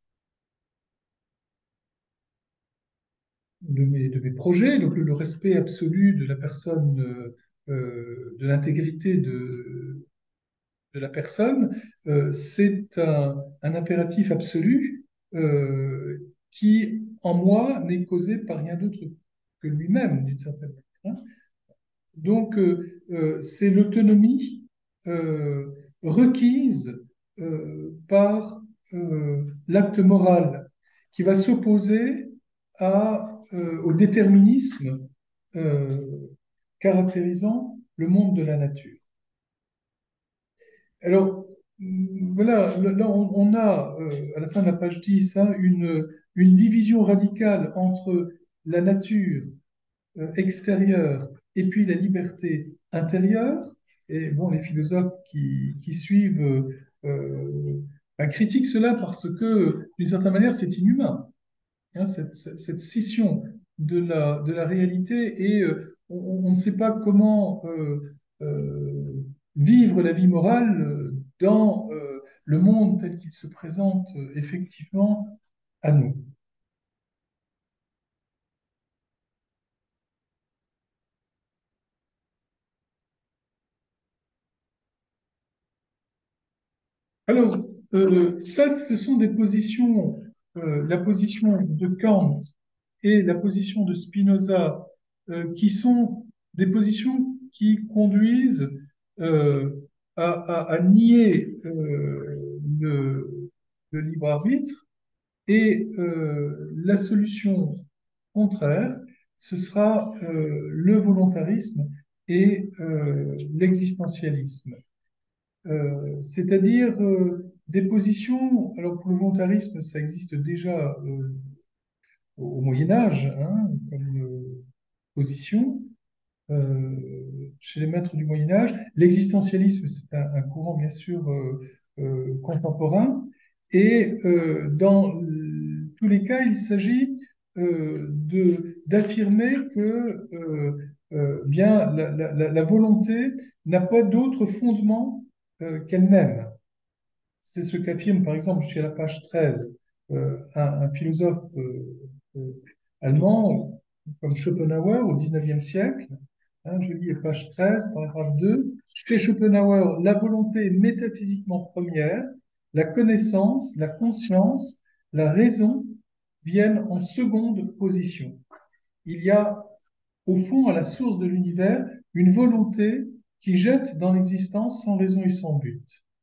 de, mes, de mes projets, donc le, le respect absolu de la personne, euh, de l'intégrité de, de la personne, euh, c'est un, un impératif absolu euh, qui, en moi, n'est causé par rien d'autre que lui-même, d'une certaine manière. Donc, euh, euh, c'est l'autonomie euh, requise euh, par euh, l'acte moral qui va s'opposer à, euh, au déterminisme euh, caractérisant le monde de la nature. Alors, voilà, là, on, on a, euh, à la fin de la page dix, hein, une, une division radicale entre la nature euh, extérieure et puis la liberté intérieure. Et bon, les philosophes qui, qui suivent euh, euh, ben, critiquent cela parce que, d'une certaine manière, c'est inhumain, hein, cette, cette, cette scission de la, de la réalité et euh, on, on ne sait pas comment euh, euh, vivre la vie morale euh, dans euh, le monde tel qu'il se présente euh, effectivement à nous. Alors, euh, ça, ce sont des positions, euh, la position de Kant et la position de Spinoza, euh, qui sont des positions qui conduisent euh, à, à- à nier euh, le, le libre arbitre. Et euh, la solution contraire, ce sera euh, le volontarisme et euh, l'existentialisme. Euh, c'est-à-dire euh, des positions, alors pour le volontarisme, ça existe déjà euh, au Moyen Âge, hein, comme euh, position, euh, chez les maîtres du Moyen Âge. L'existentialisme, c'est un, un courant bien sûr euh, euh, contemporain, et euh, dans euh, tous les cas, il s'agit euh, de d'affirmer que euh, euh, bien la, la- la- la volonté n'a pas d'autre fondement euh, qu'elle-même. C'est ce qu'affirme, par exemple, chez la page treize, euh, un, un philosophe euh, euh, allemand comme Schopenhauer au dix-neuvième siècle. Hein, je lis page treize, paragraphe deux. Chez Schopenhauer, la volonté est métaphysiquement première, la connaissance, la conscience, la raison viennent en seconde position. Il y a, au fond, à la source de l'univers, une volonté qui jette dans l'existence sans raison et sans but.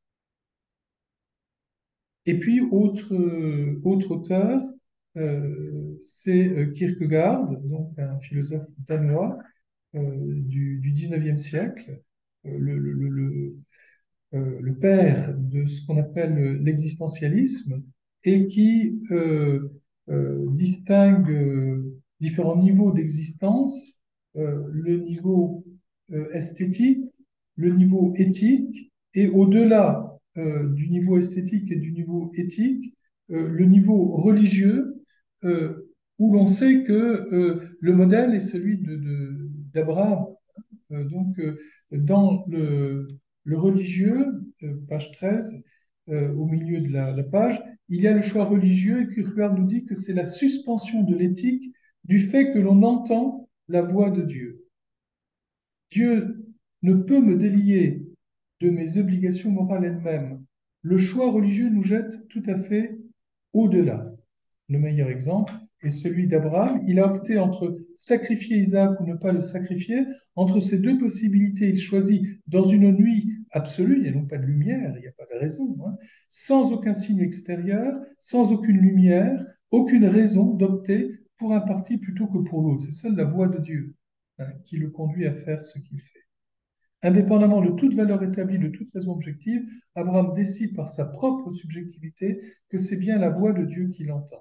Et puis, autre, euh, autre auteur, euh, c'est euh, Kierkegaard, donc un philosophe danois euh, du, du dix-neuvième siècle, euh, le, le, le, le, euh, le père de ce qu'on appelle l'existentialisme, et qui euh, euh, distingue euh, différents niveaux d'existence, euh, le niveau euh, esthétique, le niveau éthique, et au-delà euh, du niveau esthétique et du niveau éthique, euh, le niveau religieux, euh, où l'on sait que euh, le modèle est celui de, de- d'Abraham. Euh, donc, euh, dans le, le religieux, euh, page treize, euh, au milieu de la, la page, il y a le choix religieux et Kierkegaard nous dit que c'est la suspension de l'éthique du fait que l'on entend la voix de Dieu. Dieu ne peut me délier de mes obligations morales elles-mêmes. Le choix religieux nous jette tout à fait au-delà. Le meilleur exemple est celui d'Abraham. Il a opté entre sacrifier Isaac ou ne pas le sacrifier. Entre ces deux possibilités, il choisit dans une nuit absolue, il n'y a donc pas de lumière, il n'y a pas de raison, hein, sans aucun signe extérieur, sans aucune lumière, aucune raison d'opter pour un parti plutôt que pour l'autre. C'est seule la voix de Dieu, hein, qui le conduit à faire ce qu'il fait. Indépendamment de toute valeur établie, de toute raison objective, Abraham décide par sa propre subjectivité que c'est bien la voix de Dieu qu'il entend.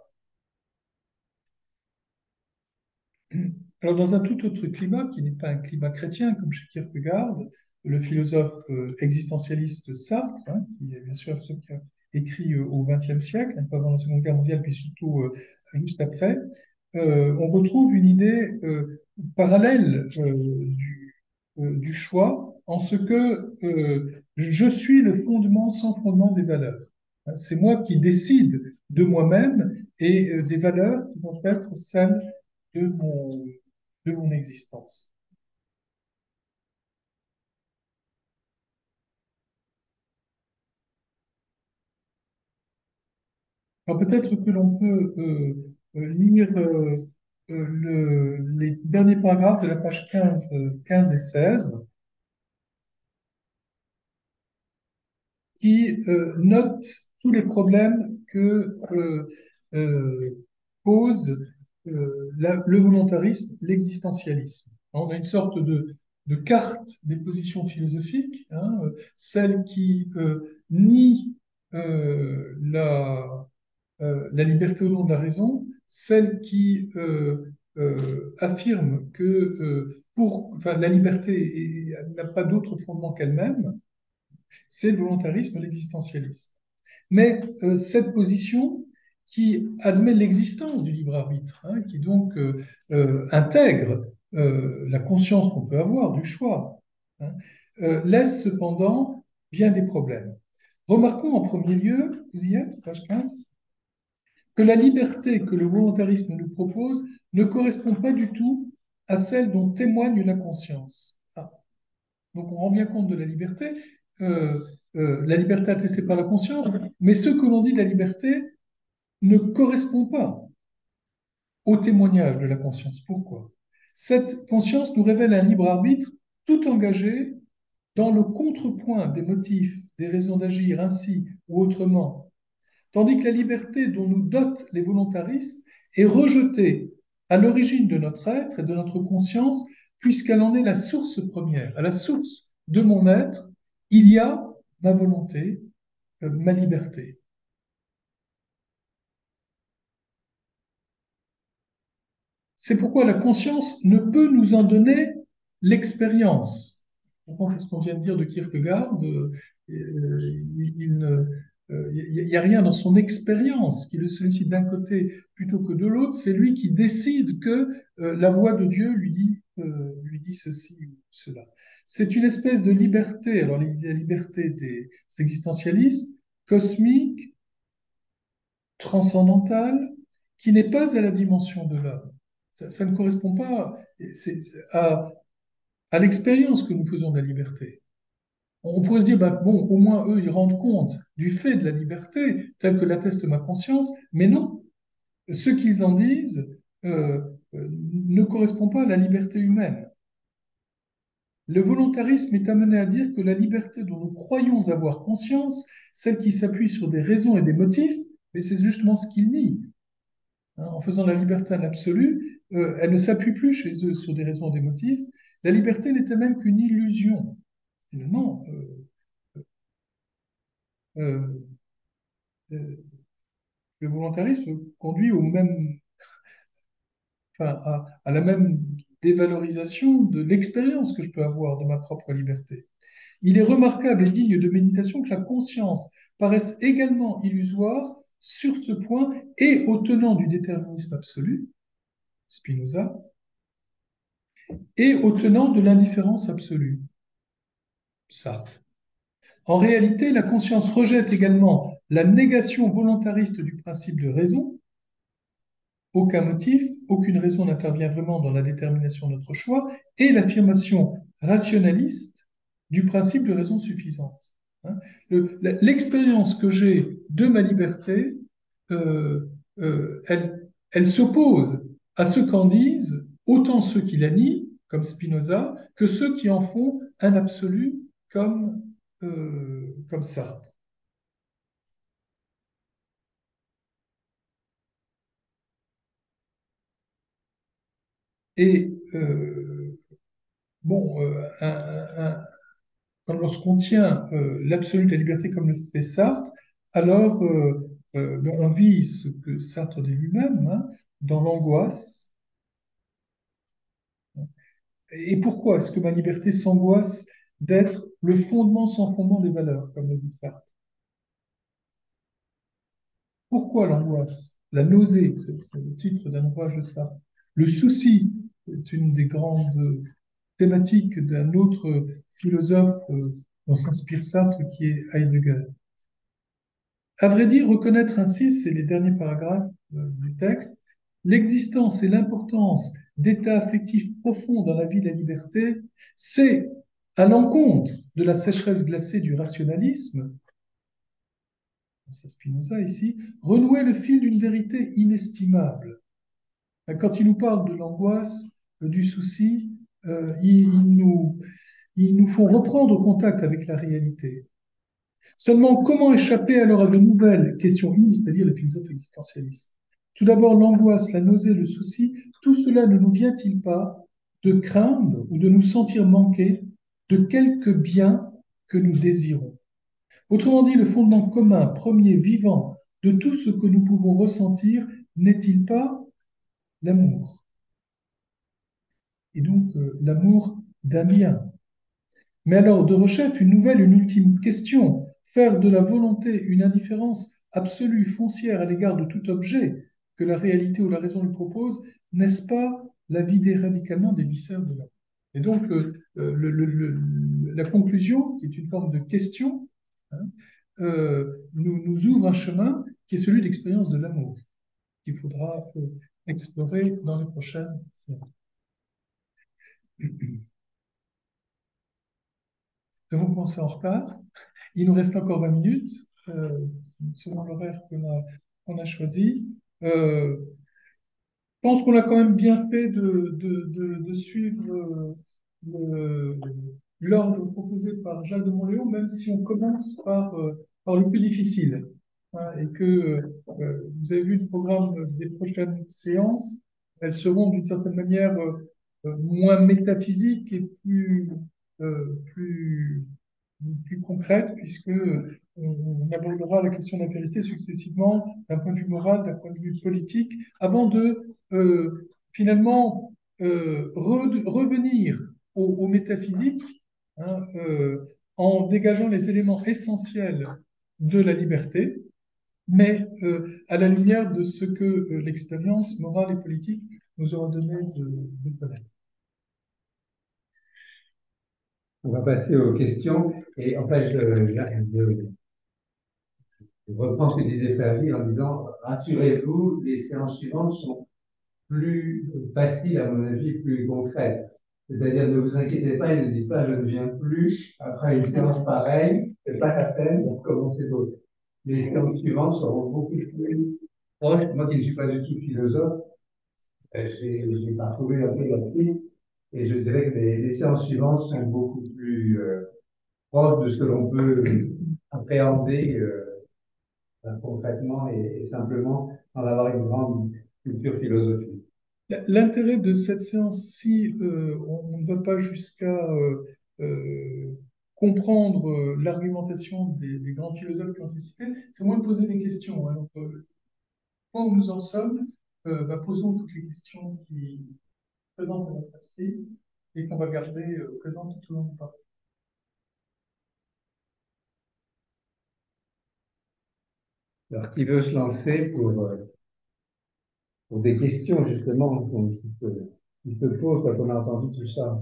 Alors, dans un tout autre climat, qui n'est pas un climat chrétien, comme chez Kierkegaard, le philosophe euh, existentialiste Sartre, hein, qui est bien sûr celui qui a écrit euh, au vingtième siècle, un peu avant la Seconde Guerre mondiale, puis surtout euh, juste après, euh, on retrouve une idée euh, parallèle euh, du, euh, du choix, en ce que euh, je suis le fondement sans fondement des valeurs. Hein, c'est moi qui décide de moi-même et euh, des valeurs qui vont être celles de mon, de mon existence. Alors peut-être que l'on peut euh, euh, lire euh, euh, le- les derniers paragraphes de la page quinze, euh, quinze et seize qui euh, notent tous les problèmes que euh, euh, pose euh, la- le volontarisme, l'existentialisme. On a une sorte de, de carte des positions philosophiques, hein, euh, celle qui euh, nie euh, la, euh, la liberté au nom de la raison, celle qui euh, euh, affirme que euh, pour, enfin, la liberté est- n'a pas d'autre fondement qu'elle-même, c'est le volontarisme, l'existentialisme. Mais euh, cette position qui admet l'existence du libre arbitre, hein, qui donc euh, euh, intègre euh, la conscience qu'on peut avoir du choix, hein, euh, laisse cependant bien des problèmes. Remarquons en premier lieu, vous y êtes, page quinze, que la liberté que le volontarisme nous propose ne correspond pas du tout à celle dont témoigne la conscience. Ah, donc on rend bien compte de la liberté, euh, euh, la liberté attestée par la conscience, mais ce que l'on dit de la liberté ne correspond pas au témoignage de la conscience. Pourquoi? Cette conscience nous révèle un libre arbitre tout engagé dans le contrepoint des motifs, des raisons d'agir ainsi ou autrement, tandis que la liberté dont nous dotent les volontaristes est rejetée à l'origine de notre être et de notre conscience, puisqu'elle en est la source première. À la source de mon être, il y a ma volonté, euh, ma liberté. C'est pourquoi la conscience ne peut nous en donner l'expérience. C'est ce qu'on vient de dire de Kierkegaard. Euh, il il ne- euh, il n'y a rien dans son expérience qui le sollicite d'un côté plutôt que de l'autre. C'est lui qui décide que euh, la voix de Dieu lui dit, euh, lui dit ceci ou cela. C'est une espèce de liberté, alors la liberté des existentialistes, cosmique, transcendantale, qui n'est pas à la dimension de l'homme. Ça, ça ne correspond pas c'est- c'est à, à l'expérience que nous faisons de la liberté. On pourrait se dire, bah, bon, au moins eux, ils rendent compte du fait de la liberté, tel que l'atteste ma conscience, mais non, ce qu'ils en disent euh, euh, ne correspond pas à la liberté humaine. Le volontarisme est amené à dire que la liberté dont nous croyons avoir conscience, celle qui s'appuie sur des raisons et des motifs, mais c'est justement ce qu'ils nient. Hein, en faisant la liberté à l'absolu, euh, elle ne s'appuie plus chez eux sur des raisons et des motifs. La liberté n'était même qu'une illusion. Finalement, euh, euh, euh, le volontarisme conduit au même, enfin, à, à la même dévalorisation de l'expérience que je peux avoir de ma propre liberté. Il est remarquable et digne de méditation que la conscience paraisse également illusoire sur ce point et au tenant du déterminisme absolu, Spinoza, et au tenant de l'indifférence absolue, Sartre. En réalité, la conscience rejette également la négation volontariste du principe de raison. Aucun motif, aucune raison n'intervient vraiment dans la détermination de notre choix, et l'affirmation rationaliste du principe de raison suffisante. Hein. Le- la- L'expérience que j'ai de ma liberté, euh, euh, elle, elle s'oppose à ce qu'en disent autant ceux qui la nient, comme Spinoza, que ceux qui en font un absolu, comme, euh, comme Sartre. Et euh, bon, euh, un, un- quand lorsqu'on tient euh, l'absolu de la liberté comme le fait Sartre, alors euh, euh, on vit ce que Sartre dit lui-même, hein, dans l'angoisse. Et pourquoi est-ce que ma liberté s'angoisse d'être le fondement sans fondement des valeurs, comme le dit Sartre? Pourquoi l'angoisse? La nausée, c'est c'est le titre d'un ouvrage de Sartre. Le souci est une des grandes thématiques d'un autre philosophe euh, dont s'inspire Sartre, qui est Heidegger. À vrai dire, reconnaître ainsi, c'est les derniers paragraphes euh, du texte, l'existence et l'importance d'états affectifs profonds dans la vie de la liberté, c'est, à l'encontre de la sécheresse glacée du rationalisme, c'est Spinoza ici, renouer le fil d'une vérité inestimable. Quand il nous parle de l'angoisse, euh, du souci, euh, il, il nous, ils nous font reprendre contact avec la réalité. Seulement, comment échapper alors à de nouvelles questions in, c'est-à-dire les philosophes existentialistes? Tout d'abord, l'angoisse, la nausée, le souci, tout cela ne nous vient-il pas de craindre ou de nous sentir manquer de quelque bien que nous désirons? Autrement dit, le fondement commun, premier, vivant de tout ce que nous pouvons ressentir, n'est-il pas l'amour? Et donc, euh, l'amour d'un bien. Mais alors, de rechef, une nouvelle, une ultime question. Faire de la volonté une indifférence absolue, foncière à l'égard de tout objet que la réalité ou la raison lui propose, n'est-ce pas la vider radicalement des viscères de l'homme? Et donc, euh, euh, le, le, le, la conclusion, qui est une forme de question, hein, euh, nous, nous ouvre un chemin qui est celui d'expérience de l'amour, qu'il faudra euh, explorer dans les prochaines séries. Nous avons commencé en retard. Il nous reste encore vingt minutes, euh, selon l'horaire qu'on a, qu'on a choisi. Euh, je pense qu'on a quand même bien fait de, de, de, de suivre euh, le- l'ordre proposé par Jacques de Monléon, même si on commence par, euh, par le plus difficile. Hein, et que euh, vous avez vu le programme des prochaines séances, elles seront d'une certaine manière euh, euh, moins métaphysiques et plus, euh, plus plus concrète, puisque euh, on abordera la question de la vérité successivement d'un point de vue moral, d'un point de vue politique, avant de euh, finalement euh, re- revenir au, au métaphysique, hein, euh, en dégageant les éléments essentiels de la liberté, mais euh, à la lumière de ce que euh, l'expérience morale et politique nous aura donné de, de connaître. On va passer aux questions. Et en fait, je, je, je reprends ce que disait Flavie en disant, rassurez-vous, les séances suivantes sont plus faciles, à mon avis, plus concrètes. C'est-à-dire, ne vous inquiétez pas, et ne dites pas, je ne viens plus après une séance pareille, c'est pas la peine de recommencer d'autres. Les séances suivantes seront beaucoup plus proches. Moi qui ne suis pas du tout philosophe, euh, j'ai j'ai parcouru un peu la piste, et je dirais que les, les séances suivantes sont beaucoup plus euh, proches de ce que l'on peut appréhender euh, concrètement et, et simplement sans avoir une grande culture philosophique. L'intérêt de cette séance-ci, euh, on ne va pas jusqu'à euh, euh, comprendre euh, l'argumentation des, des grands philosophes qui ont été cités, c'est moins de poser des questions. Hein. Donc, euh, quand nous en sommes, euh, bah, posons toutes les questions qui présentent notre esprit et qu'on va garder euh, présentes tout au long du parcours. Alors, qui veut se lancer pour, euh, pour des questions, justement, qui se, qui se posent quand on a entendu tout ça?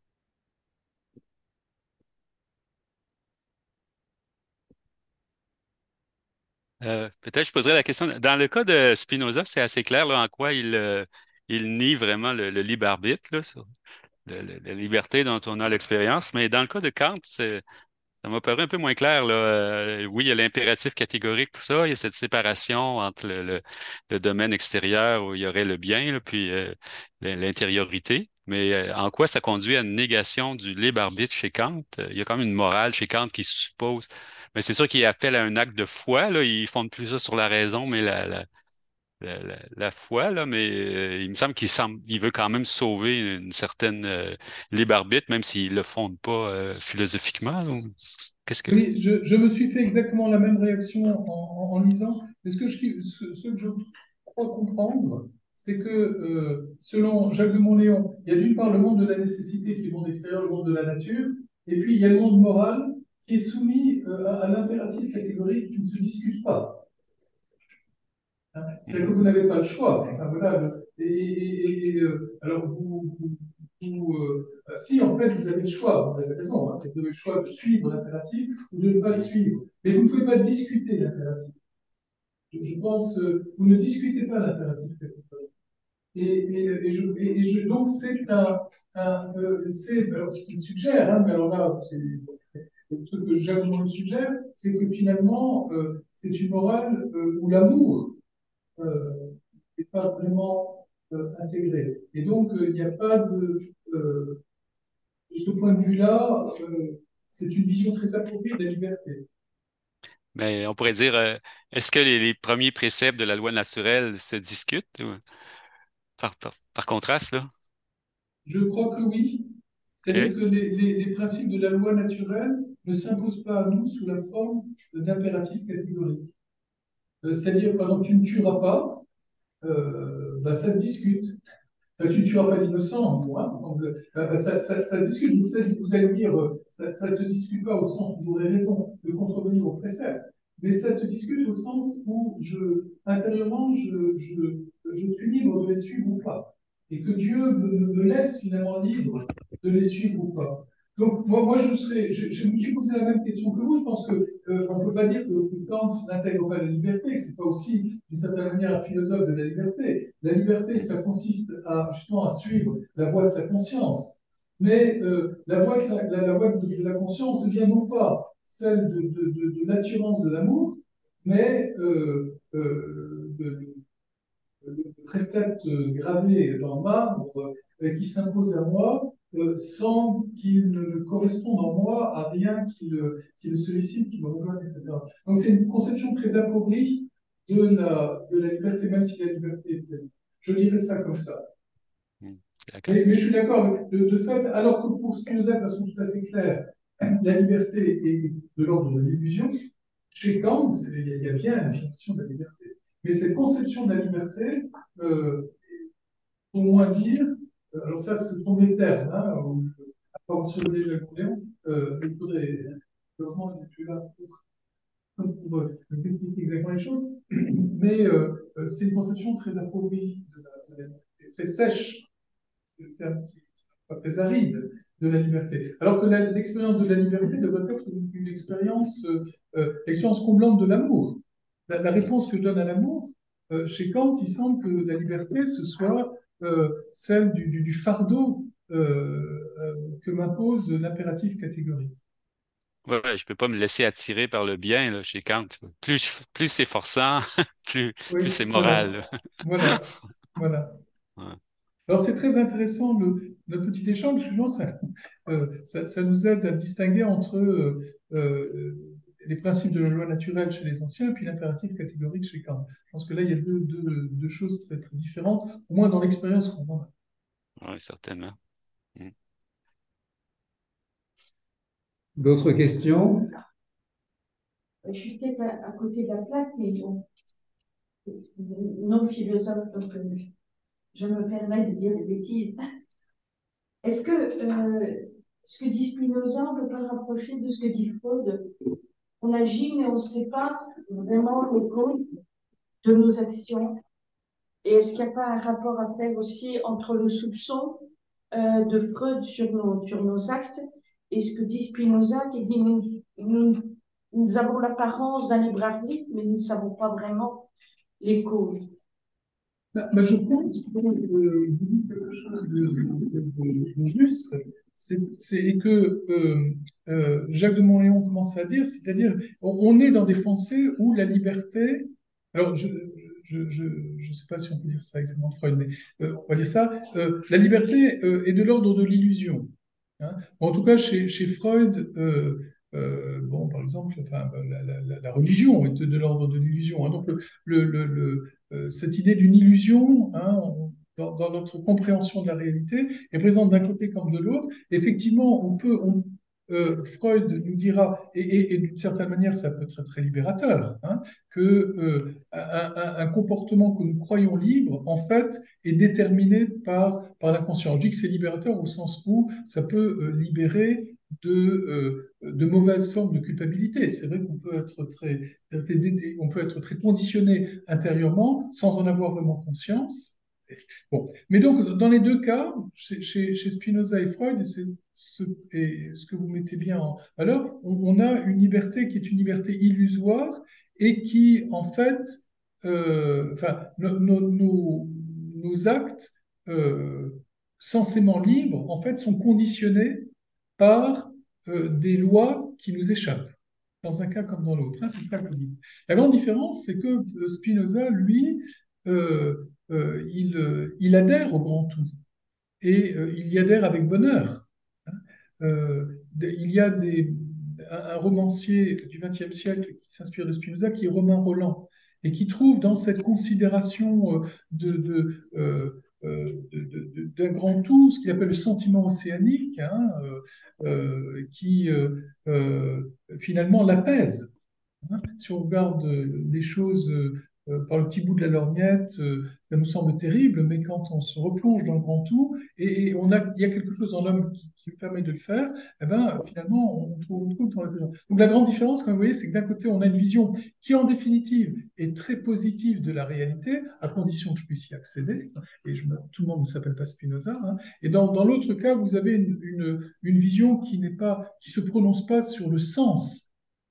Euh, peut-être je poserais la question. Dans le cas de Spinoza, c'est assez clair là, en quoi il, euh, il nie vraiment le, le libre arbitre, là, sur le- le- la liberté dont on a l'expérience. Mais dans le cas de Kant, c'est, ça m'a paru un peu moins clair. Là. Euh, oui, il y a l'impératif catégorique, tout ça. Il y a cette séparation entre le, le- le domaine extérieur où il y aurait le bien, là, puis euh, l'intériorité. Mais euh, en quoi ça conduit à une négation du libre arbitre chez Kant? Euh, Il y a quand même une morale chez Kant qui suppose. Mais c'est sûr qu'il appelle à un acte de foi. Là. Il ne fonde plus ça sur la raison, mais la, la, la, la, la foi, là, mais euh, il me semble qu'il semble, il veut quand même sauver une certaine euh, libre arbitre, même s'il le fonde pas euh, philosophiquement. Ou... Qu'est-ce que... Oui, je, je me suis fait exactement la même réaction en, en- en lisant. Mais ce que je, ce, ce que je crois comprendre, c'est que euh, selon Jacques de Monléon, il y a d'une part le monde de la nécessité qui est le monde extérieur, le monde de la nature, et puis il y a le monde moral qui est soumis euh, à, à l'impératif catégorique qui ne se discute pas. Hein, c'est-à-dire que vous n'avez pas le choix. Enfin, voilà, le- et, et- et- et, euh, alors, vous, vous- vous, euh, euh, si en fait vous avez le choix, vous avez raison, hein, c'est que vous avez le choix de suivre l'impératif ou de ne pas le suivre. Mais vous ne pouvez pas discuter l'impératif. Je, je pense, euh, vous ne discutez pas l'impératif catégorique. Et, et, et, je, et, et je- donc c'est un, un euh, c'est alors ce qu'il suggère, hein, mais alors là, c'est ce que Jacques Monod suggère, c'est que finalement, euh, c'est une morale euh, où l'amour euh, n'est pas vraiment euh, intégré. Et donc, euh, il n'y a pas de, euh, de ce point de vue-là, euh, c'est une vision très appropriée de la liberté. Mais on pourrait dire, euh, est-ce que les, les premiers préceptes de la loi naturelle se discutent ou- par, par, par contraste, là? Je crois que oui. C'est-à-dire OK. que les, les, les principes de la loi naturelle ne s'imposent pas à nous sous la forme d'impératifs catégoriques. Euh, C'est-à-dire, par exemple, tu ne tueras pas, euh, bah, ça se discute. Euh, Tu ne tueras pas l'innocent, disons, hein. Donc, euh, euh, ça, ça, ça se discute. Vous, savez- vous allez dire, euh, ça ne se discute pas au sens où vous aurez raison de contrevenir au précepte, mais ça se discute au sens où, je, intérieurement, je, je, je suis libre de les suivre ou pas. Et que Dieu me, me laisse finalement libre de les suivre ou pas. Donc, moi, moi je, serais, je, je me suis posé la même question que vous. Je pense qu'on euh, on ne peut pas dire que, que Kant n'intègre pas la liberté, que ce n'est pas aussi, d'une certaine manière, un philosophe de la liberté. La liberté, ça consiste à, justement à suivre la voie de sa conscience. Mais euh, la, voie de sa, la, la voie de, de la conscience devient non pas celle de, de, de, de l'attirance de l'amour, mais euh, euh, de, le précepte gravé dans le marbre euh, qui s'impose à moi euh, sans qu'il ne corresponde en moi à rien qui le, qui le sollicite, qui me rejoigne, et cetera. Donc c'est une conception très appauvrie de la, de la liberté, même si la liberté est présente. Je dirais ça comme ça. Hmm. D'accord. Mais, mais je suis d'accord, de, de fait, alors que pour Spinoza, de façon tout à fait claire, la liberté est de l'ordre de l'illusion, chez Kant, il y, a, il y a bien une définition de la liberté. Mais cette conception de la liberté, euh, au moins dire, euh, alors ça, ce sont des termes, hein, où, à part surveiller le Napoléon, euh, il faudrait, heureusement, je ne suis plus là pour, pour euh, vous expliquer exactement les choses, mais euh, euh, c'est une conception très appropriée, de la, de la liberté, très sèche, c'est le terme qui n'est pas très aride de la liberté. Alors que la- l'expérience de la liberté devrait être une, une expérience, euh, euh, expérience comblante de l'amour. La, la Hmm. réponse que je donne à l'amour, euh, chez Kant, il semble que la liberté, ce soit euh, celle du, du- du fardeau euh, euh, que m'impose l'impératif catégorique. Ouais, ouais, je peux pas me laisser attirer par le bien, là, chez Kant. Plus, je- plus c'est forçant, plus, plus Oui, c'est voilà, moral, là. voilà, voilà. Ouais. Alors c'est très intéressant le, notre petit échange, justement, ça, euh, ça, ça nous aide à distinguer entre euh, euh, les principes de la loi naturelle chez les anciens et puis l'impératif catégorique chez Kant. Je pense que là, il y a deux, deux, deux choses très, très différentes, au moins dans l'expérience qu'on a. Ouais, certainement. Hmm. D'autres questions? Je suis peut-être à, à côté de la plaque, mais bon, non philosophe, donc euh, je me permets de dire des bêtises. Est-ce que euh, ce que dit Spinoza, on peut pas le rapprocher de ce que dit Freud? On agit, mais on ne sait pas vraiment les causes de nos actions. Et est-ce qu'il n'y a pas un rapport à faire aussi entre le soupçon euh, de Freud sur nos, sur nos actes et ce que dit Spinoza, qui dit nous, nous, nous avons l'apparence d'un libre arbitre, mais nous ne savons pas vraiment les causes. Bah, bah, je pense que euh, vous dites quelque chose de, de- de- de juste, c'est c'est- et que euh, euh, Jacques de Monléon commence à dire, c'est-à-dire on, on est dans des pensées où la liberté, alors je je, je, je sais pas si on peut dire ça exactement Freud, mais euh, on va dire ça, euh, la liberté euh, est de l'ordre de l'illusion. Hein. En tout cas, chez, chez Freud, euh, euh, bon, par exemple, enfin, la, la, la, la religion est de, de l'ordre de l'illusion. Hein. Donc, le, le, le, le, euh, cette idée d'une illusion, hein, on, dans, dans, notre compréhension de la réalité, est présente d'un côté comme de l'autre. Effectivement, on peut, on, euh, Freud nous dira, et, et, et d'une certaine manière, ça peut être très libérateur, hein, que euh, un, un, un comportement que nous croyons libre, en fait, est déterminé par, par l'inconscient. Je dis que c'est libérateur au sens où ça peut euh, libérer de, euh, de mauvaises formes de culpabilité. C'est vrai qu'on peut être très, on peut être très conditionné intérieurement sans en avoir vraiment conscience. Bon. Mais donc, dans les deux cas, chez, chez, chez Spinoza et Freud, et c'est ce, et ce que vous mettez bien en valeur, on, on a une liberté qui est une liberté illusoire et qui, en fait, euh, enfin, no, no, no, nos actes euh, censément libres, en fait, sont conditionnés par euh, des lois qui nous échappent, dans un cas comme dans l'autre. Hein, c'est ça que je dis. La grande différence, c'est que euh, Spinoza, lui, euh, euh, il, euh, il adhère au grand tout et euh, il y adhère avec bonheur. Hein. Euh, il y a des, un, un romancier du vingtième siècle qui s'inspire de Spinoza, qui est Romain Rolland, et qui trouve dans cette considération euh, de, de, euh, euh, de, de, d'un grand tout, ce qu'il appelle le sentiment océanique, hein, euh, euh, qui euh, euh, finalement l'apaise. Hein. Si on regarde euh, les choses euh, euh, par le petit bout de la lorgnette, euh, ça nous semble terrible, mais quand on se replonge dans le grand tout, et, et on a, il y a quelque chose en l'homme qui, qui permet de le faire, eh ben, finalement, on trouve, on trouve dans la vision. Donc la grande différence, comme vous voyez, c'est que d'un côté, on a une vision qui, en définitive, est très positive de la réalité, à condition que je puisse y accéder, et je, tout le monde ne s'appelle pas Spinoza, hein. Et dans, dans l'autre cas, vous avez une, une, une vision qui n'est pas, qui se prononce pas sur le sens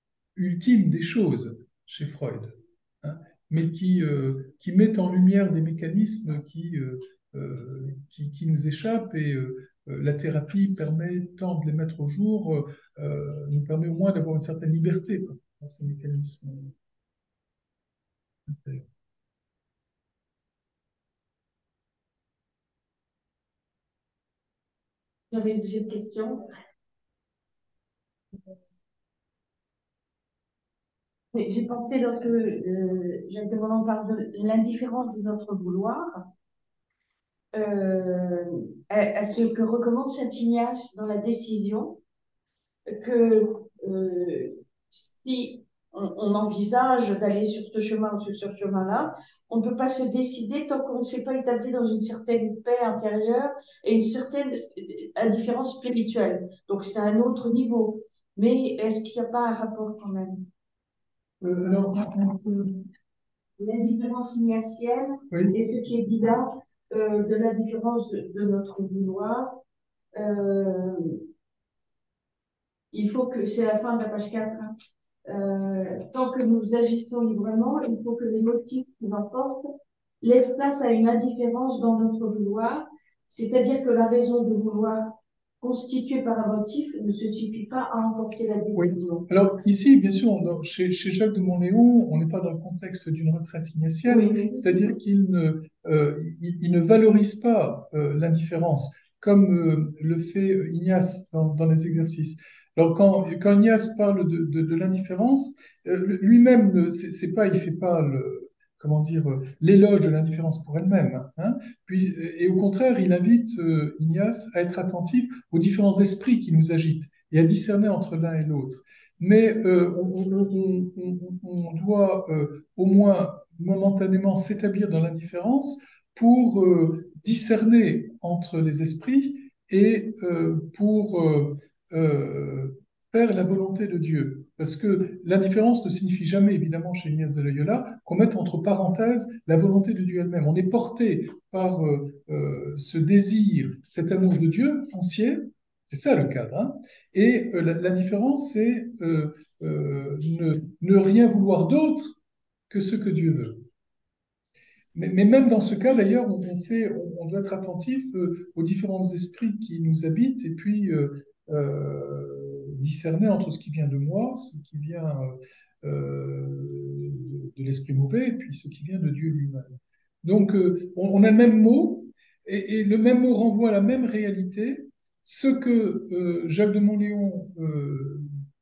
ultime des choses chez Freud, hein, mais qui, euh, qui met en lumière des mécanismes qui, euh, euh, qui, qui, nous échappent et euh, la thérapie permet tant de les mettre au jour, euh, nous permet au moins d'avoir une certaine liberté quoi, dans ces mécanismes. J'avais une deuxième question. J'ai pensé lorsque euh, Jacques de Molon parle de l'indifférence de notre vouloir, euh, à, à ce que recommande saint Ignace dans la décision, que euh, si on, on envisage d'aller sur ce chemin ou sur ce chemin-là, on ne peut pas se décider tant qu'on ne s'est pas établi dans une certaine paix intérieure et une certaine indifférence spirituelle. Donc c'est à un autre niveau. Mais est-ce qu'il n'y a pas un rapport quand même? Euh, alors, L'indifférence ignatienne oui. et ce qui est dit là, euh, de la différence de, de notre vouloir. Euh, il faut que, c'est la fin de la page quatre, hein, euh, tant que nous agissons librement, il faut que les motifs qui nous emportent laissent place à une indifférence dans notre vouloir, c'est-à-dire que la raison de vouloir constituée par un motif ne se suffit pas à emporter la décision. Oui. Alors ici, bien sûr, on, chez, chez Jacques de Monléon, on n'est pas dans le contexte d'une retraite ignatienne, oui. C'est-à-dire qu'il ne, euh, il, il ne valorise pas euh, l'indifférence comme euh, le fait Ignace dans, dans les exercices. Alors quand, quand Ignace parle de, de, de l'indifférence, euh, lui-même, c'est pas, il fait pas le, comment dire, l'éloge de l'indifférence pour elle-même. Hein. Puis, et au contraire, il invite euh, Ignace à être attentif aux différents esprits qui nous agitent et à discerner entre l'un et l'autre. Mais euh, on, on, on, on, doit euh, au moins momentanément s'établir dans l'indifférence pour euh, discerner entre les esprits et euh, pour euh, euh, faire la volonté de Dieu. Parce que l'indifférence ne signifie jamais, évidemment, chez Ignace de Loyola, qu'on mette entre parenthèses la volonté de Dieu elle-même. On est porté par euh, euh, ce désir, cet amour de Dieu foncier, c'est ça le cadre. Hein. Et euh, la, la, différence, c'est euh, euh, ne, ne rien vouloir d'autre que ce que Dieu veut. Mais, mais même dans ce cas, d'ailleurs, on, on, fait, on, on doit être attentif euh, aux différents esprits qui nous habitent et puis euh, euh, discerner entre ce qui vient de moi, ce qui vient euh, de l'esprit mauvais et puis ce qui vient de Dieu lui-même. Donc, euh, on, on a le même mot et, et le même mot renvoie à la même réalité. Ce que euh, Jacques de Monléon euh, dit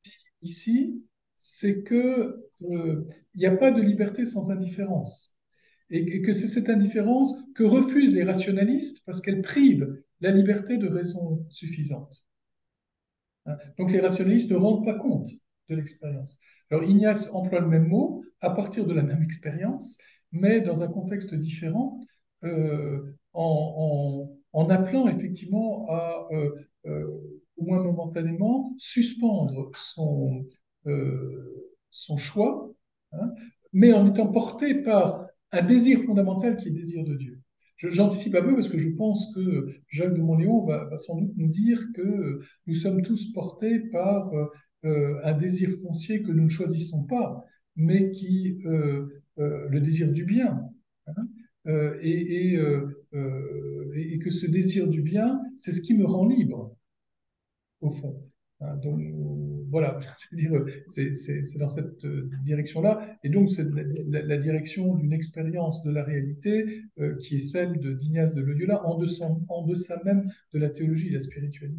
ici, c'est que euh, il n'y a pas de liberté sans indifférence. Et, et que c'est cette indifférence que refusent les rationalistes parce qu'elle prive la liberté de raison suffisante. Hein. Donc les rationalistes ne rendent pas compte de l'expérience. Alors Ignace emploie le même mot à partir de la même expérience, mais dans un contexte différent, euh, en, en, en appelant effectivement à, euh, euh, au moins momentanément, suspendre son, euh, son choix, hein, mais en étant porté par un désir fondamental qui est le désir de Dieu. Je- J'anticipe un peu parce que je pense que Jacques de Montléon va, va sans doute nous dire que nous sommes tous portés par euh, euh, un désir foncier que nous ne choisissons pas, mais qui euh, euh, le désir du bien. Hein. Euh, et, et, euh, euh, et que ce désir du bien, c'est ce qui me rend libre, au fond. Hein. Donc voilà, je veux dire, c'est c'est- c'est dans cette euh, direction-là. Et donc c'est la, la- la direction d'une expérience de la réalité euh, qui est celle de d'Ignace de Loyola, en deçà, en deçà même de la théologie et de la spiritualité.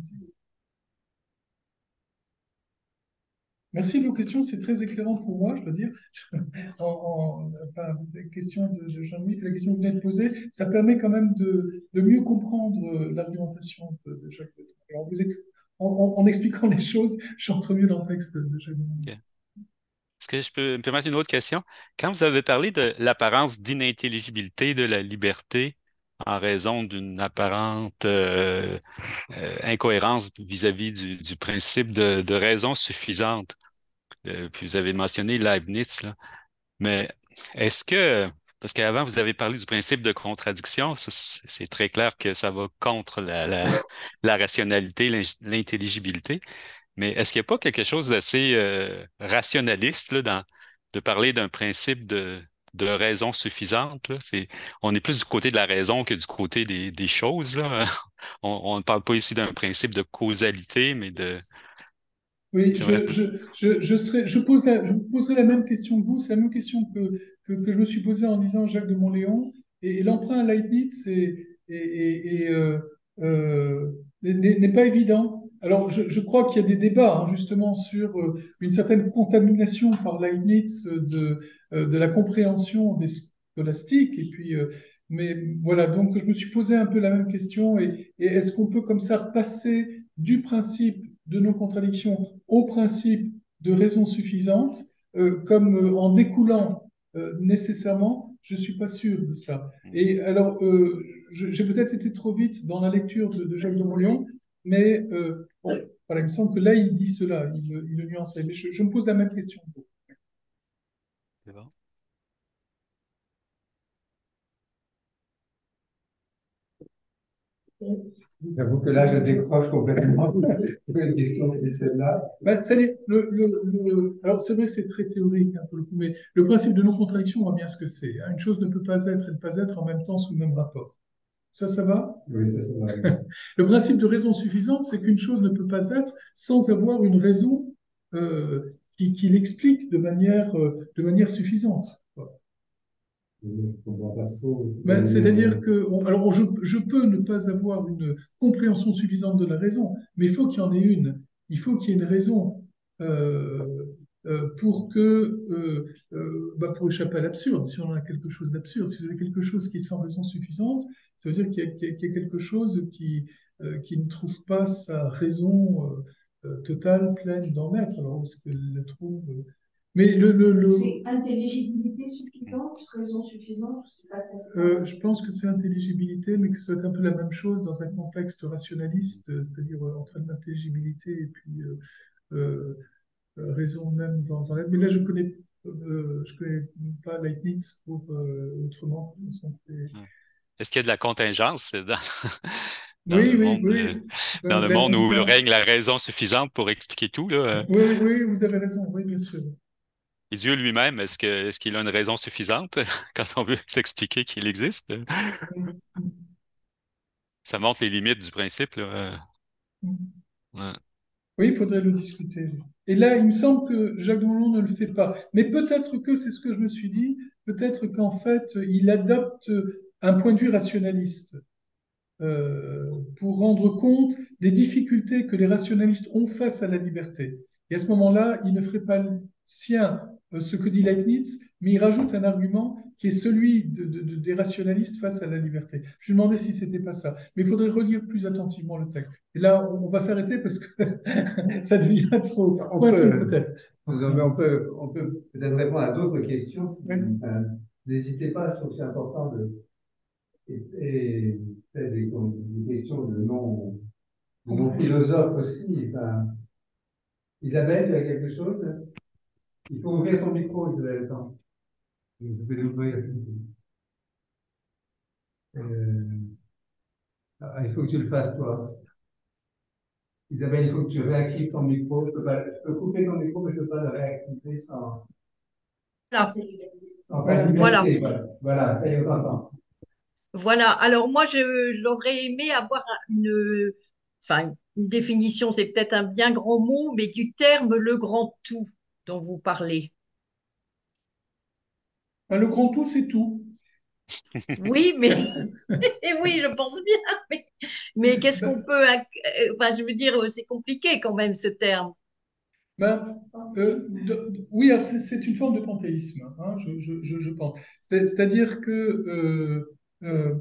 Merci de vos questions, c'est très éclairant pour moi, je dois dire. En, en- enfin, la question de, de Jean-Louis, la question que vous venez de poser, ça permet quand même de, de mieux comprendre euh, l'argumentation de, de Jacques Delors. Et en, vous ex- en, en- en expliquant les choses, j'entre mieux dans le texte de Jacques Delors. OK. Est-ce que je peux me permettre une autre question? Quand vous avez parlé de l'apparence d'inintelligibilité de la liberté en raison d'une apparente euh, euh, incohérence vis-à-vis du, du principe de, de raison suffisante, euh, puis vous avez mentionné Leibniz, là, mais est-ce que, parce qu'avant vous avez parlé du principe de contradiction, ça, c'est c'est très clair que ça va contre la, la, la rationalité, l'in- l'intelligibilité. Mais est-ce qu'il n'y a pas quelque chose d'assez euh, rationaliste là, dans, de parler d'un principe de, de raison suffisante, là? C'est, on est plus du côté de la raison que du côté des, des choses, là. On, on ne parle pas ici d'un principe de causalité, mais de... Oui, J'aimerais... je, je, je, je, serai, je, pose la, je vous poserai la même question que vous. C'est la même question que, que, que je me suis posée en disant Jacques de Montléon. Et, et l'emprunt à Leibniz est, est, est- est, euh, euh, n'est n'est pas évident. Alors, je, je crois qu'il y a des débats hein, justement sur euh, une certaine contamination par Leibniz de, euh, de la compréhension des scolastiques. Et puis, euh, mais voilà, donc je me suis posé un peu la même question. Et, et est-ce qu'on peut comme ça passer du principe de non-contradiction au principe de raison suffisante, euh, comme euh, en découlant euh, nécessairement, je ne suis pas sûr de ça. Et alors, euh, j'ai peut-être été trop vite dans la lecture de, de Jacques de Montléon, mais euh, bon, voilà, il me semble que là, il dit cela, il, il le nuance. Mais je, je me pose la même question. C'est bon. J'avoue que là, je décroche complètement. C'est une question qui est celle-là. Ben, ça l'est, le, le, le- alors, c'est vrai que c'est très théorique, hein, pour le coup, mais le principe de non-contradiction, on voit bien ce que c'est. Hein. Une chose ne peut pas être et ne pas être en même temps sous le même rapport. Ça, ça va? Oui, ça, ça va. Le principe de raison suffisante, c'est qu'une chose ne peut pas être sans avoir une raison euh, qui, qui l'explique de manière, euh, de manière suffisante. Voilà. Je comprends pas trop. Ben, c'est-à-dire que, on- alors je, je peux ne pas avoir une compréhension suffisante de la raison, mais il faut qu'il y en ait une. Il faut qu'il y ait une raison euh, euh, pour que, euh, euh, bah, pour échapper à l'absurde. Si on a quelque chose d'absurde, si vous avez quelque chose qui est sans raison suffisante, ça veut dire qu'il y a, qu'il y a- qu'il y a quelque chose qui, euh, qui ne trouve pas sa raison euh, euh, totale, pleine d'en être. Alors, où est-ce qu'elle la trouve? Mais le, le, le- C'est intelligibilité suffisante, raison suffisante, c'est pas tellement. Euh, je pense que c'est intelligibilité, mais que ça doit être un peu la même chose dans un contexte rationaliste, euh, c'est-à-dire euh, entre l'intelligibilité et puis euh, euh, euh, raison même dans, dans l'aide. Mais là, je connais, euh, je connais pas Leibniz pour euh, autrement. De toute façon, c'est- Ouais. Est-ce qu'il y a de la contingence dans, dans oui, le oui, monde, euh, oui. dans Ben, le ben, monde où le disons- règne la raison suffisante pour expliquer tout, là? euh, oui, oui, oui, vous avez raison, oui, bien sûr. Et Dieu lui-même, est-ce que, est-ce qu'il a une raison suffisante quand on veut s'expliquer qu'il existe? Ça montre les limites du principe, là. euh, ouais. Oui, il faudrait le discuter. Et là, il me semble que Jacques Monod ne le fait pas. Mais peut-être que, c'est ce que je me suis dit, peut-être qu'en fait, il adopte un point de vue rationaliste euh, pour rendre compte des difficultés que les rationalistes ont face à la liberté. Et à ce moment-là, il ne ferait pas sien euh, ce que dit Leibniz, mais il rajoute un argument qui est celui de, de, de, des rationalistes face à la liberté. Je lui demandais si c'était pas ça, mais il faudrait relire plus attentivement le texte. Et là, on va s'arrêter parce que ça devient trop On pointu peut, peut-être. on peut, on peut peut-être répondre à d'autres questions. Si, Oui. enfin, n'hésitez pas, je trouve que c'est important de et, et peut-être des, des questions de non, de non philosophes aussi. Enfin, Isabelle, tu as quelque chose? Il faut ouvrir ton micro, Isabelle. Attends. Je vais l'ouvrir. Euh, ah, il faut que tu le fasses, toi. Isabelle, il faut que tu réactives ton micro. Je peux, pas, je peux couper ton micro, mais je ne peux pas le réactiver sans, Voilà. sans ta Voilà. liberté. Voilà, voilà, ça y est, on t'entend. Voilà. Alors moi, je- j'aurais aimé avoir une, enfin, une définition, c'est peut-être un bien grand mot, mais du terme le grand tout dont vous parlez. Ben, le grand tout, c'est tout. Oui, mais et oui, je pense bien. Mais, mais qu'est-ce qu'on Ben, peut, acc- euh, enfin, je veux dire, c'est compliqué quand même ce terme. ben, euh, de- de- oui, alors c'est c'est une forme de panthéisme, hein, je, je, je, je pense. C'est- C'est-à-dire que euh, euh,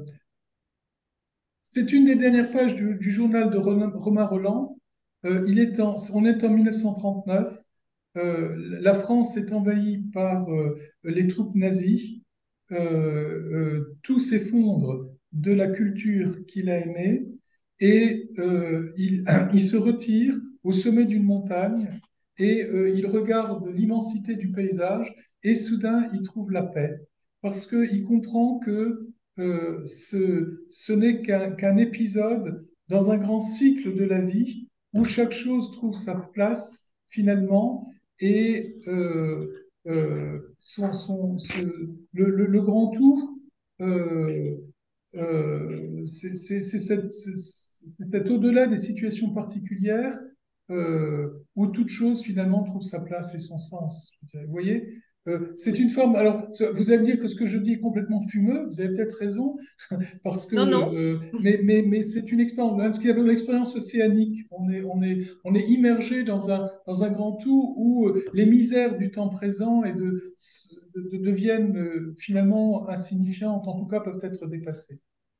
c'est une des dernières pages du, du journal de Romain, Romain Roland. Euh, il est en, on est en mille neuf cent trente-neuf. Euh, la France est envahie par euh, les troupes nazies. Euh, euh, tout s'effondre de la culture qu'il a aimée et euh, il, il se retire au sommet d'une montagne et euh, il regarde l'immensité du paysage et soudain il trouve la paix parce qu'il comprend que euh, ce, ce n'est qu'un qu'un épisode dans un grand cycle de la vie où chaque chose trouve sa place finalement et euh, euh, son, son, ce- le, le- le grand tout, euh, euh, c'est c'est- c'est cette- c'est- c'est cet au-delà des situations particulières euh, où toute chose finalement trouve sa place et son sens. Je dirais. Vous voyez, Euh, c'est une forme. Alors, vous allez me dire que ce que je dis est complètement fumeux. Vous avez peut-être raison, parce que, Non, non. euh, mais, mais, mais c'est une expérience, ce qu'il y avait l'expérience océanique. On est, on est, on est immergé dans un, dans un grand tout où euh, les misères du temps présent et de, de- de- deviennent euh, finalement insignifiantes, en tout cas peuvent être dépassées.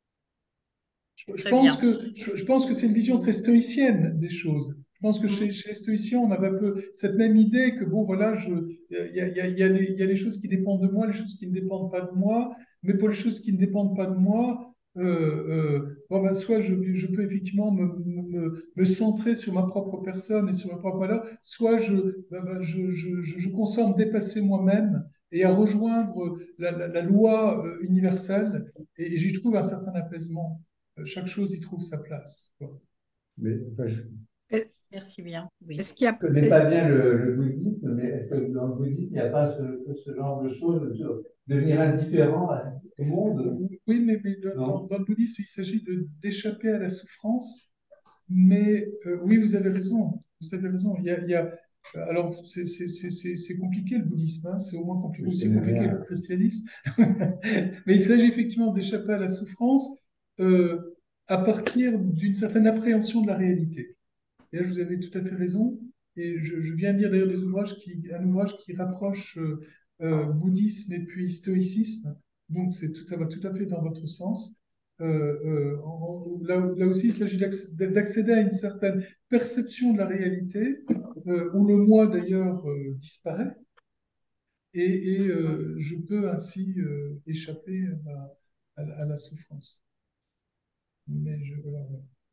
Je, je Très pense bien. que, je, je pense que c'est une vision très stoïcienne des choses. Je pense que chez, Mhm. chez les stoïciens, on avait un peu cette même idée que, bon, voilà, je, il y a, il y a, il y a les, il y a les choses qui dépendent de moi, les choses qui ne dépendent pas de moi, mais pour les choses qui ne dépendent pas de moi, euh, euh, bon, ben, soit je, je peux effectivement me, me, me centrer sur ma propre personne et sur ma propre valeur, soit je, ben, ben, je, je, je, je consens à me dépasser moi-même et à rejoindre la, la, la loi euh, universelle, et, et j'y trouve un certain apaisement. Euh, Chaque chose y trouve sa place, quoi. Mais, enfin, je Est- Merci bien. Oui. Est-ce qu'il y ne a, connais est-ce- pas bien le, le bouddhisme, mais est-ce que dans le bouddhisme, il n'y a pas ce, ce genre de choses, de devenir indifférent à- au monde? Oui, mais, mais dans, Non? dans le bouddhisme, il s'agit de d'échapper à la souffrance. Mais euh, oui, vous avez raison. Vous avez raison. Il y a, il y a- euh, alors, c'est c'est- c'est- c'est- c'est compliqué le bouddhisme, hein. C'est au moins compli- Je aussi connais compliqué que rien. le christianisme. Mais il s'agit effectivement d'échapper à la souffrance euh, à partir d'une certaine appréhension de la réalité. Et là, vous avez tout à fait raison. Et je, je viens de lire d'ailleurs des ouvrages qui, un ouvrage qui rapproche euh, euh, bouddhisme et puis stoïcisme. Donc, c'est tout, ça va tout à fait dans votre sens. Euh, euh, en- là, là aussi, il s'agit d'acc- d'accéder à une certaine perception de la réalité, euh, où le moi d'ailleurs euh, disparaît, et, et, euh, je peux ainsi euh, échapper à, à la à la souffrance. Mais je, voilà.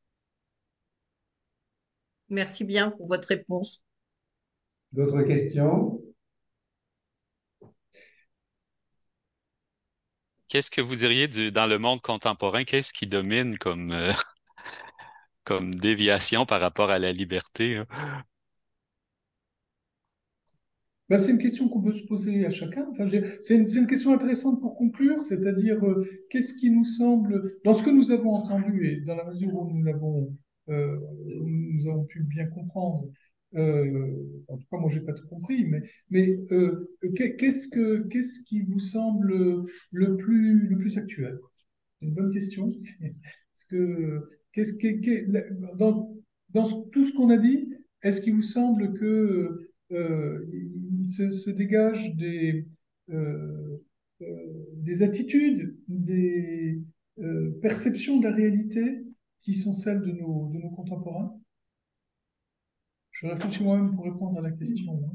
Merci bien pour votre réponse. D'autres questions? Qu'est-ce que vous diriez du, dans le monde contemporain, qu'est-ce qui domine comme, euh, comme déviation par rapport à la liberté, là? Ben, c'est une question qu'on peut se poser à chacun. Enfin, je veux dire, c'est une, c'est une question intéressante pour conclure, c'est-à-dire euh, qu'est-ce qui nous semble, dans ce que nous avons entendu et dans la mesure où nous l'avons, euh, où nous avons pu bien comprendre. Euh, en tout cas, moi, j'ai pas tout compris, mais, mais euh, qu'est- qu'est-ce que, qu'est-ce qui vous semble le plus, le plus actuel? C'est une bonne question. C'est- Parce que qu'est-ce que, qu'est- dans, dans tout ce qu'on a dit, est-ce qu'il vous semble que euh, il se, se dégage des, euh, euh, des attitudes, des euh, perceptions de la réalité qui sont celles de nos, de nos contemporains? Je réfléchis moi-même pour répondre à la question, hein.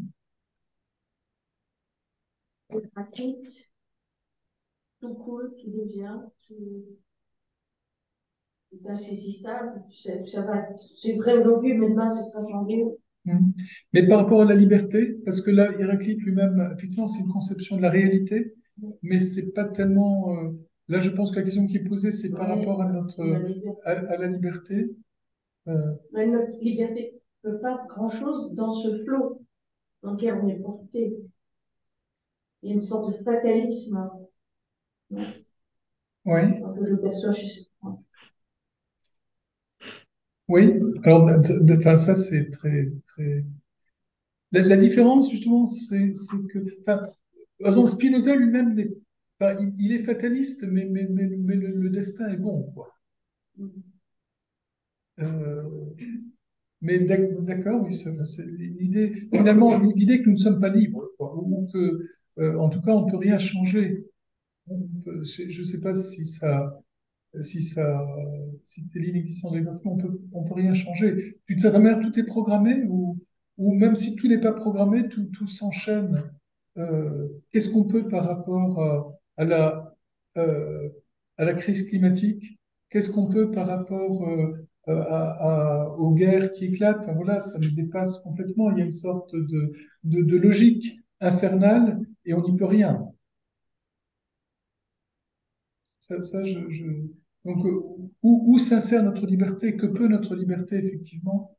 C'est pratique, tout cool, tout devient, tout, tout insaisissable. C'est- Ça va, c'est vrai aujourd'hui, mais demain, ce sera changé. Mhm. Mais par rapport à la liberté, parce que là, Héraclite lui-même, effectivement, c'est une conception de la réalité, mais c'est pas tellement. euh, là, je pense que la question qui est posée, c'est par Ouais, rapport à notre la liberté. à, à la liberté. Euh, Mais notre liberté ne peut pas grand-chose dans ce flot dans lequel on est porté. Il y a une sorte de fatalisme, hein, oui, que je perçois chez ce point. oui. Alors, de- de- enfin, ça, c'est très, très. La, la différence, justement, c'est c'est que. Enfin, par exemple, Spinoza lui-même, n'est pas- il, il est fataliste, mais, mais, mais, mais le, le destin est bon, quoi. Euh, Mais d'ac- d'accord, oui, c'est c'est l'idée, finalement, l'idée que nous ne sommes pas libres, quoi, ou que, euh, en tout cas, on ne peut rien changer. On peut- je ne sais pas si ça, si ça, si c'est l'inexistence de l'émotion, on peut, on peut rien changer. D'une certaine manière, tout est programmé, ou, ou même si tout n'est pas programmé, tout, tout s'enchaîne. Euh, qu'est-ce qu'on peut par rapport à, à la, euh, à la crise climatique? Qu'est-ce qu'on peut par rapport euh, à, à- aux guerres qui éclatent? Enfin, voilà, ça nous dépasse complètement. Il y a une sorte de, de, de logique infernale et on n'y peut rien. Ça, ça, je, je- Donc, euh, où, où s'insère notre liberté? Que peut notre liberté, effectivement?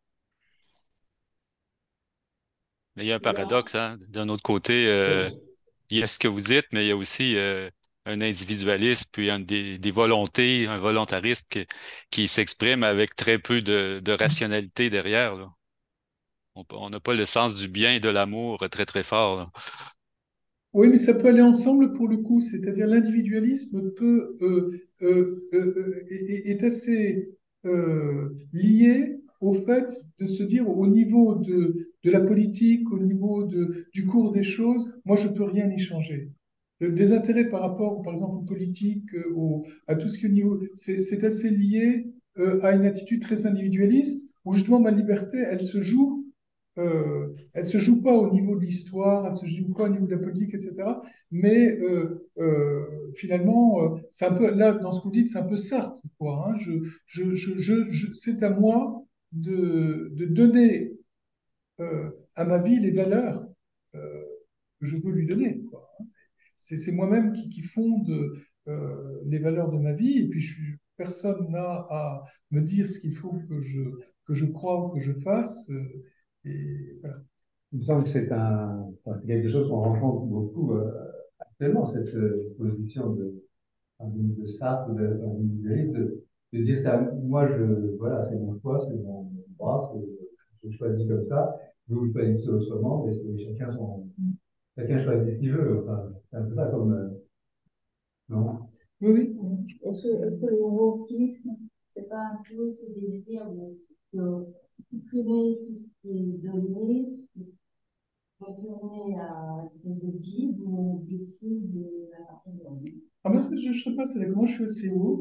Mais il y a un paradoxe, hein. D'un autre côté, euh, il y a ce que vous dites, mais il y a aussi euh, un individualisme, puis un des, des volontés, un volontarisme qui, qui s'exprime avec très peu de, de rationalité derrière, là. On on n'a pas le sens du bien et de l'amour très, très fort, là. Oui, mais ça peut aller ensemble pour le coup, c'est-à-dire l'individualisme peut euh, euh, euh, euh, est, est assez euh, lié au fait de se dire au niveau de, de la politique, au niveau de, du cours des choses, moi je peux rien y changer. Le désintérêt par rapport, par exemple, aux politiques, euh, au- à tout ce qui est au niveau, c'est c'est assez lié euh, à une attitude très individualiste où justement ma liberté, elle se joue euh, elle se joue pas au niveau de l'histoire, elle se joue pas au niveau de la politique, et cetera. Mais euh, euh, finalement, euh, c'est un peu là dans ce que vous dites, c'est un peu Sartre, quoi, hein. Je, je, je, je, je- c'est à moi de, de donner euh, à ma vie les valeurs euh, que je veux lui donner, quoi, hein. C'est c'est moi-même qui, qui fonde euh, les valeurs de ma vie, et puis je, personne n'a à me dire ce qu'il faut que je, que je crois ou que je fasse. euh, et voilà. Il me semble que c'est un, enfin, c'est quelque chose qu'on rencontre beaucoup euh, actuellement, cette euh, position de, enfin, de, de Sartre, de, de, de, de dire ça, moi, je, voilà, c'est mon choix, c'est mon droit, c'est- je choisis comme ça, vous, vous choisissez autrement, mais c'est- chacun, son, chacun choisit ce qu'il veut. Enfin, c'est un peu ça comme. Euh, non? Oui, oui. Est-ce que, est-ce que le wokisme, c'est pas un peu ce désir de, de supprimer tout ce qui est donné, retourner à une espèce de vide où on décide à partir de rien? Ah, parce que je ne sais pas, c'est comment je suis assez haut.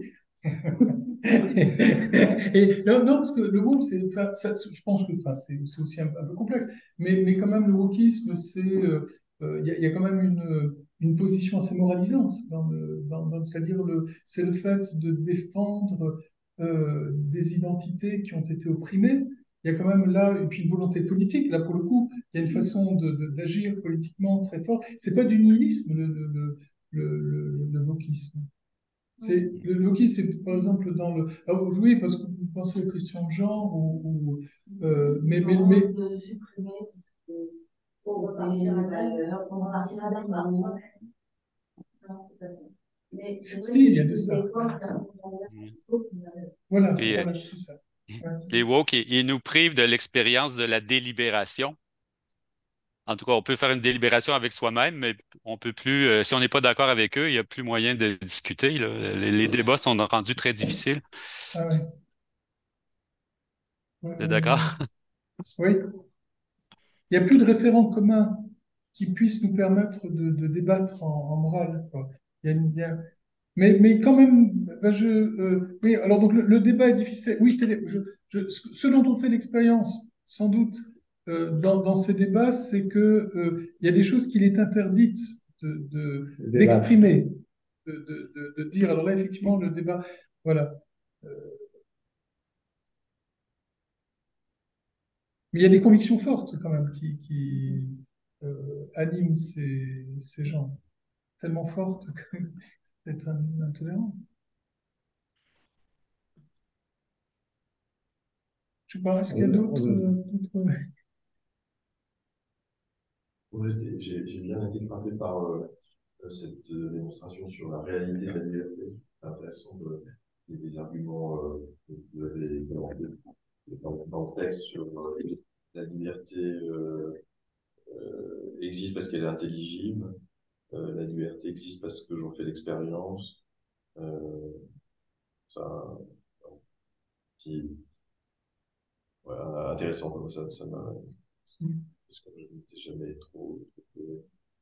Et non, non, parce que le woke, c'est, enfin, ça, je pense que enfin, c'est c'est aussi un, un peu complexe, mais, mais quand même, le wokisme, c'est, euh, euh, il y, a il y a quand même une, une position assez moralisante dans le, dans, dans- c'est-à-dire le, c'est le fait de défendre euh, des identités qui ont été opprimées. Il y a quand même là, et puis une volonté politique. Là, pour le coup, il y a une façon de, de- d'agir politiquement très forte. C'est pas du nihilisme, le, le, le, le, le, le wokisme. C'est, le Loki, c'est par exemple dans le. Ah, oui, parce que vous pensez aux questions de genre, ou, ou, euh, mais, mais, mais, De supprimer pour repartir à valeur, pour repartir à zéro. Non, c'est pas ça. Mais c'est vrai si, il y a que de ça. des fois, Mm. Voilà, Puis, euh, voilà, c'est ça. Ouais. les woke, ils, ils nous privent de l'expérience de la délibération. En tout cas, on peut faire une délibération avec soi-même, mais on peut plus, euh, si on n'est pas d'accord avec eux, il n'y a plus moyen de discuter, là. Les, les débats sont rendus très difficiles. Ah ouais. Ouais, Vous êtes ouais, ouais. d'accord? Oui, il n'y a plus de référent commun qui puisse nous permettre de, de débattre en, en morale, quoi. Il y a une- il y a- Mais, mais quand même, ben, je, euh, oui, alors donc le, le débat est difficile. Oui, c'est je, je- ce ce dont on fait l'expérience, sans doute, euh, dans, dans ces débats, c'est que euh, il y a des choses qu'il est interdite de, de- Le débat. d'exprimer, de, de- de- de dire. Alors là, effectivement, le débat, voilà. Euh, mais il y a des convictions fortes quand même qui, qui euh, animent ces, ces gens, tellement fortes que c'est un- intolérant. Je sais pas, est-ce qu'il y a On- d'autres, on- euh, d'autres- Ouais, j'ai j'ai- j'ai bien été frappé par euh, cette euh, démonstration sur la réalité de la liberté. C'est intéressant de, il y a des arguments euh, que vous avez demandé dans, dans le texte sur euh, la liberté euh, euh, existe parce qu'elle est intelligible, euh, la liberté existe parce que j'en fais l'expérience. Euh, ça, qui, voilà, intéressant comme ça, ça m'a, parce que je n'étais jamais trop, trop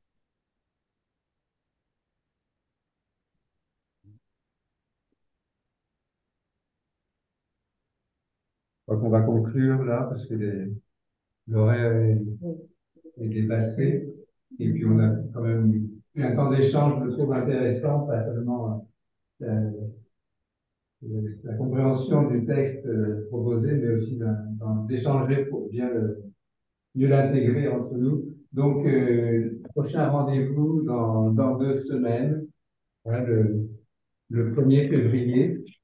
Je crois qu'on va conclure là, parce que les- l'horaire est, est dépassé. Et puis, on a quand même eu un temps d'échange, je le trouve intéressant, pas seulement euh, la, la compréhension du texte euh, proposé, mais aussi d'un- d'un- d'échanger pour bien le, mieux l'intégrer entre nous. Donc, euh, prochain rendez-vous dans, dans deux semaines, hein, le, le premier février.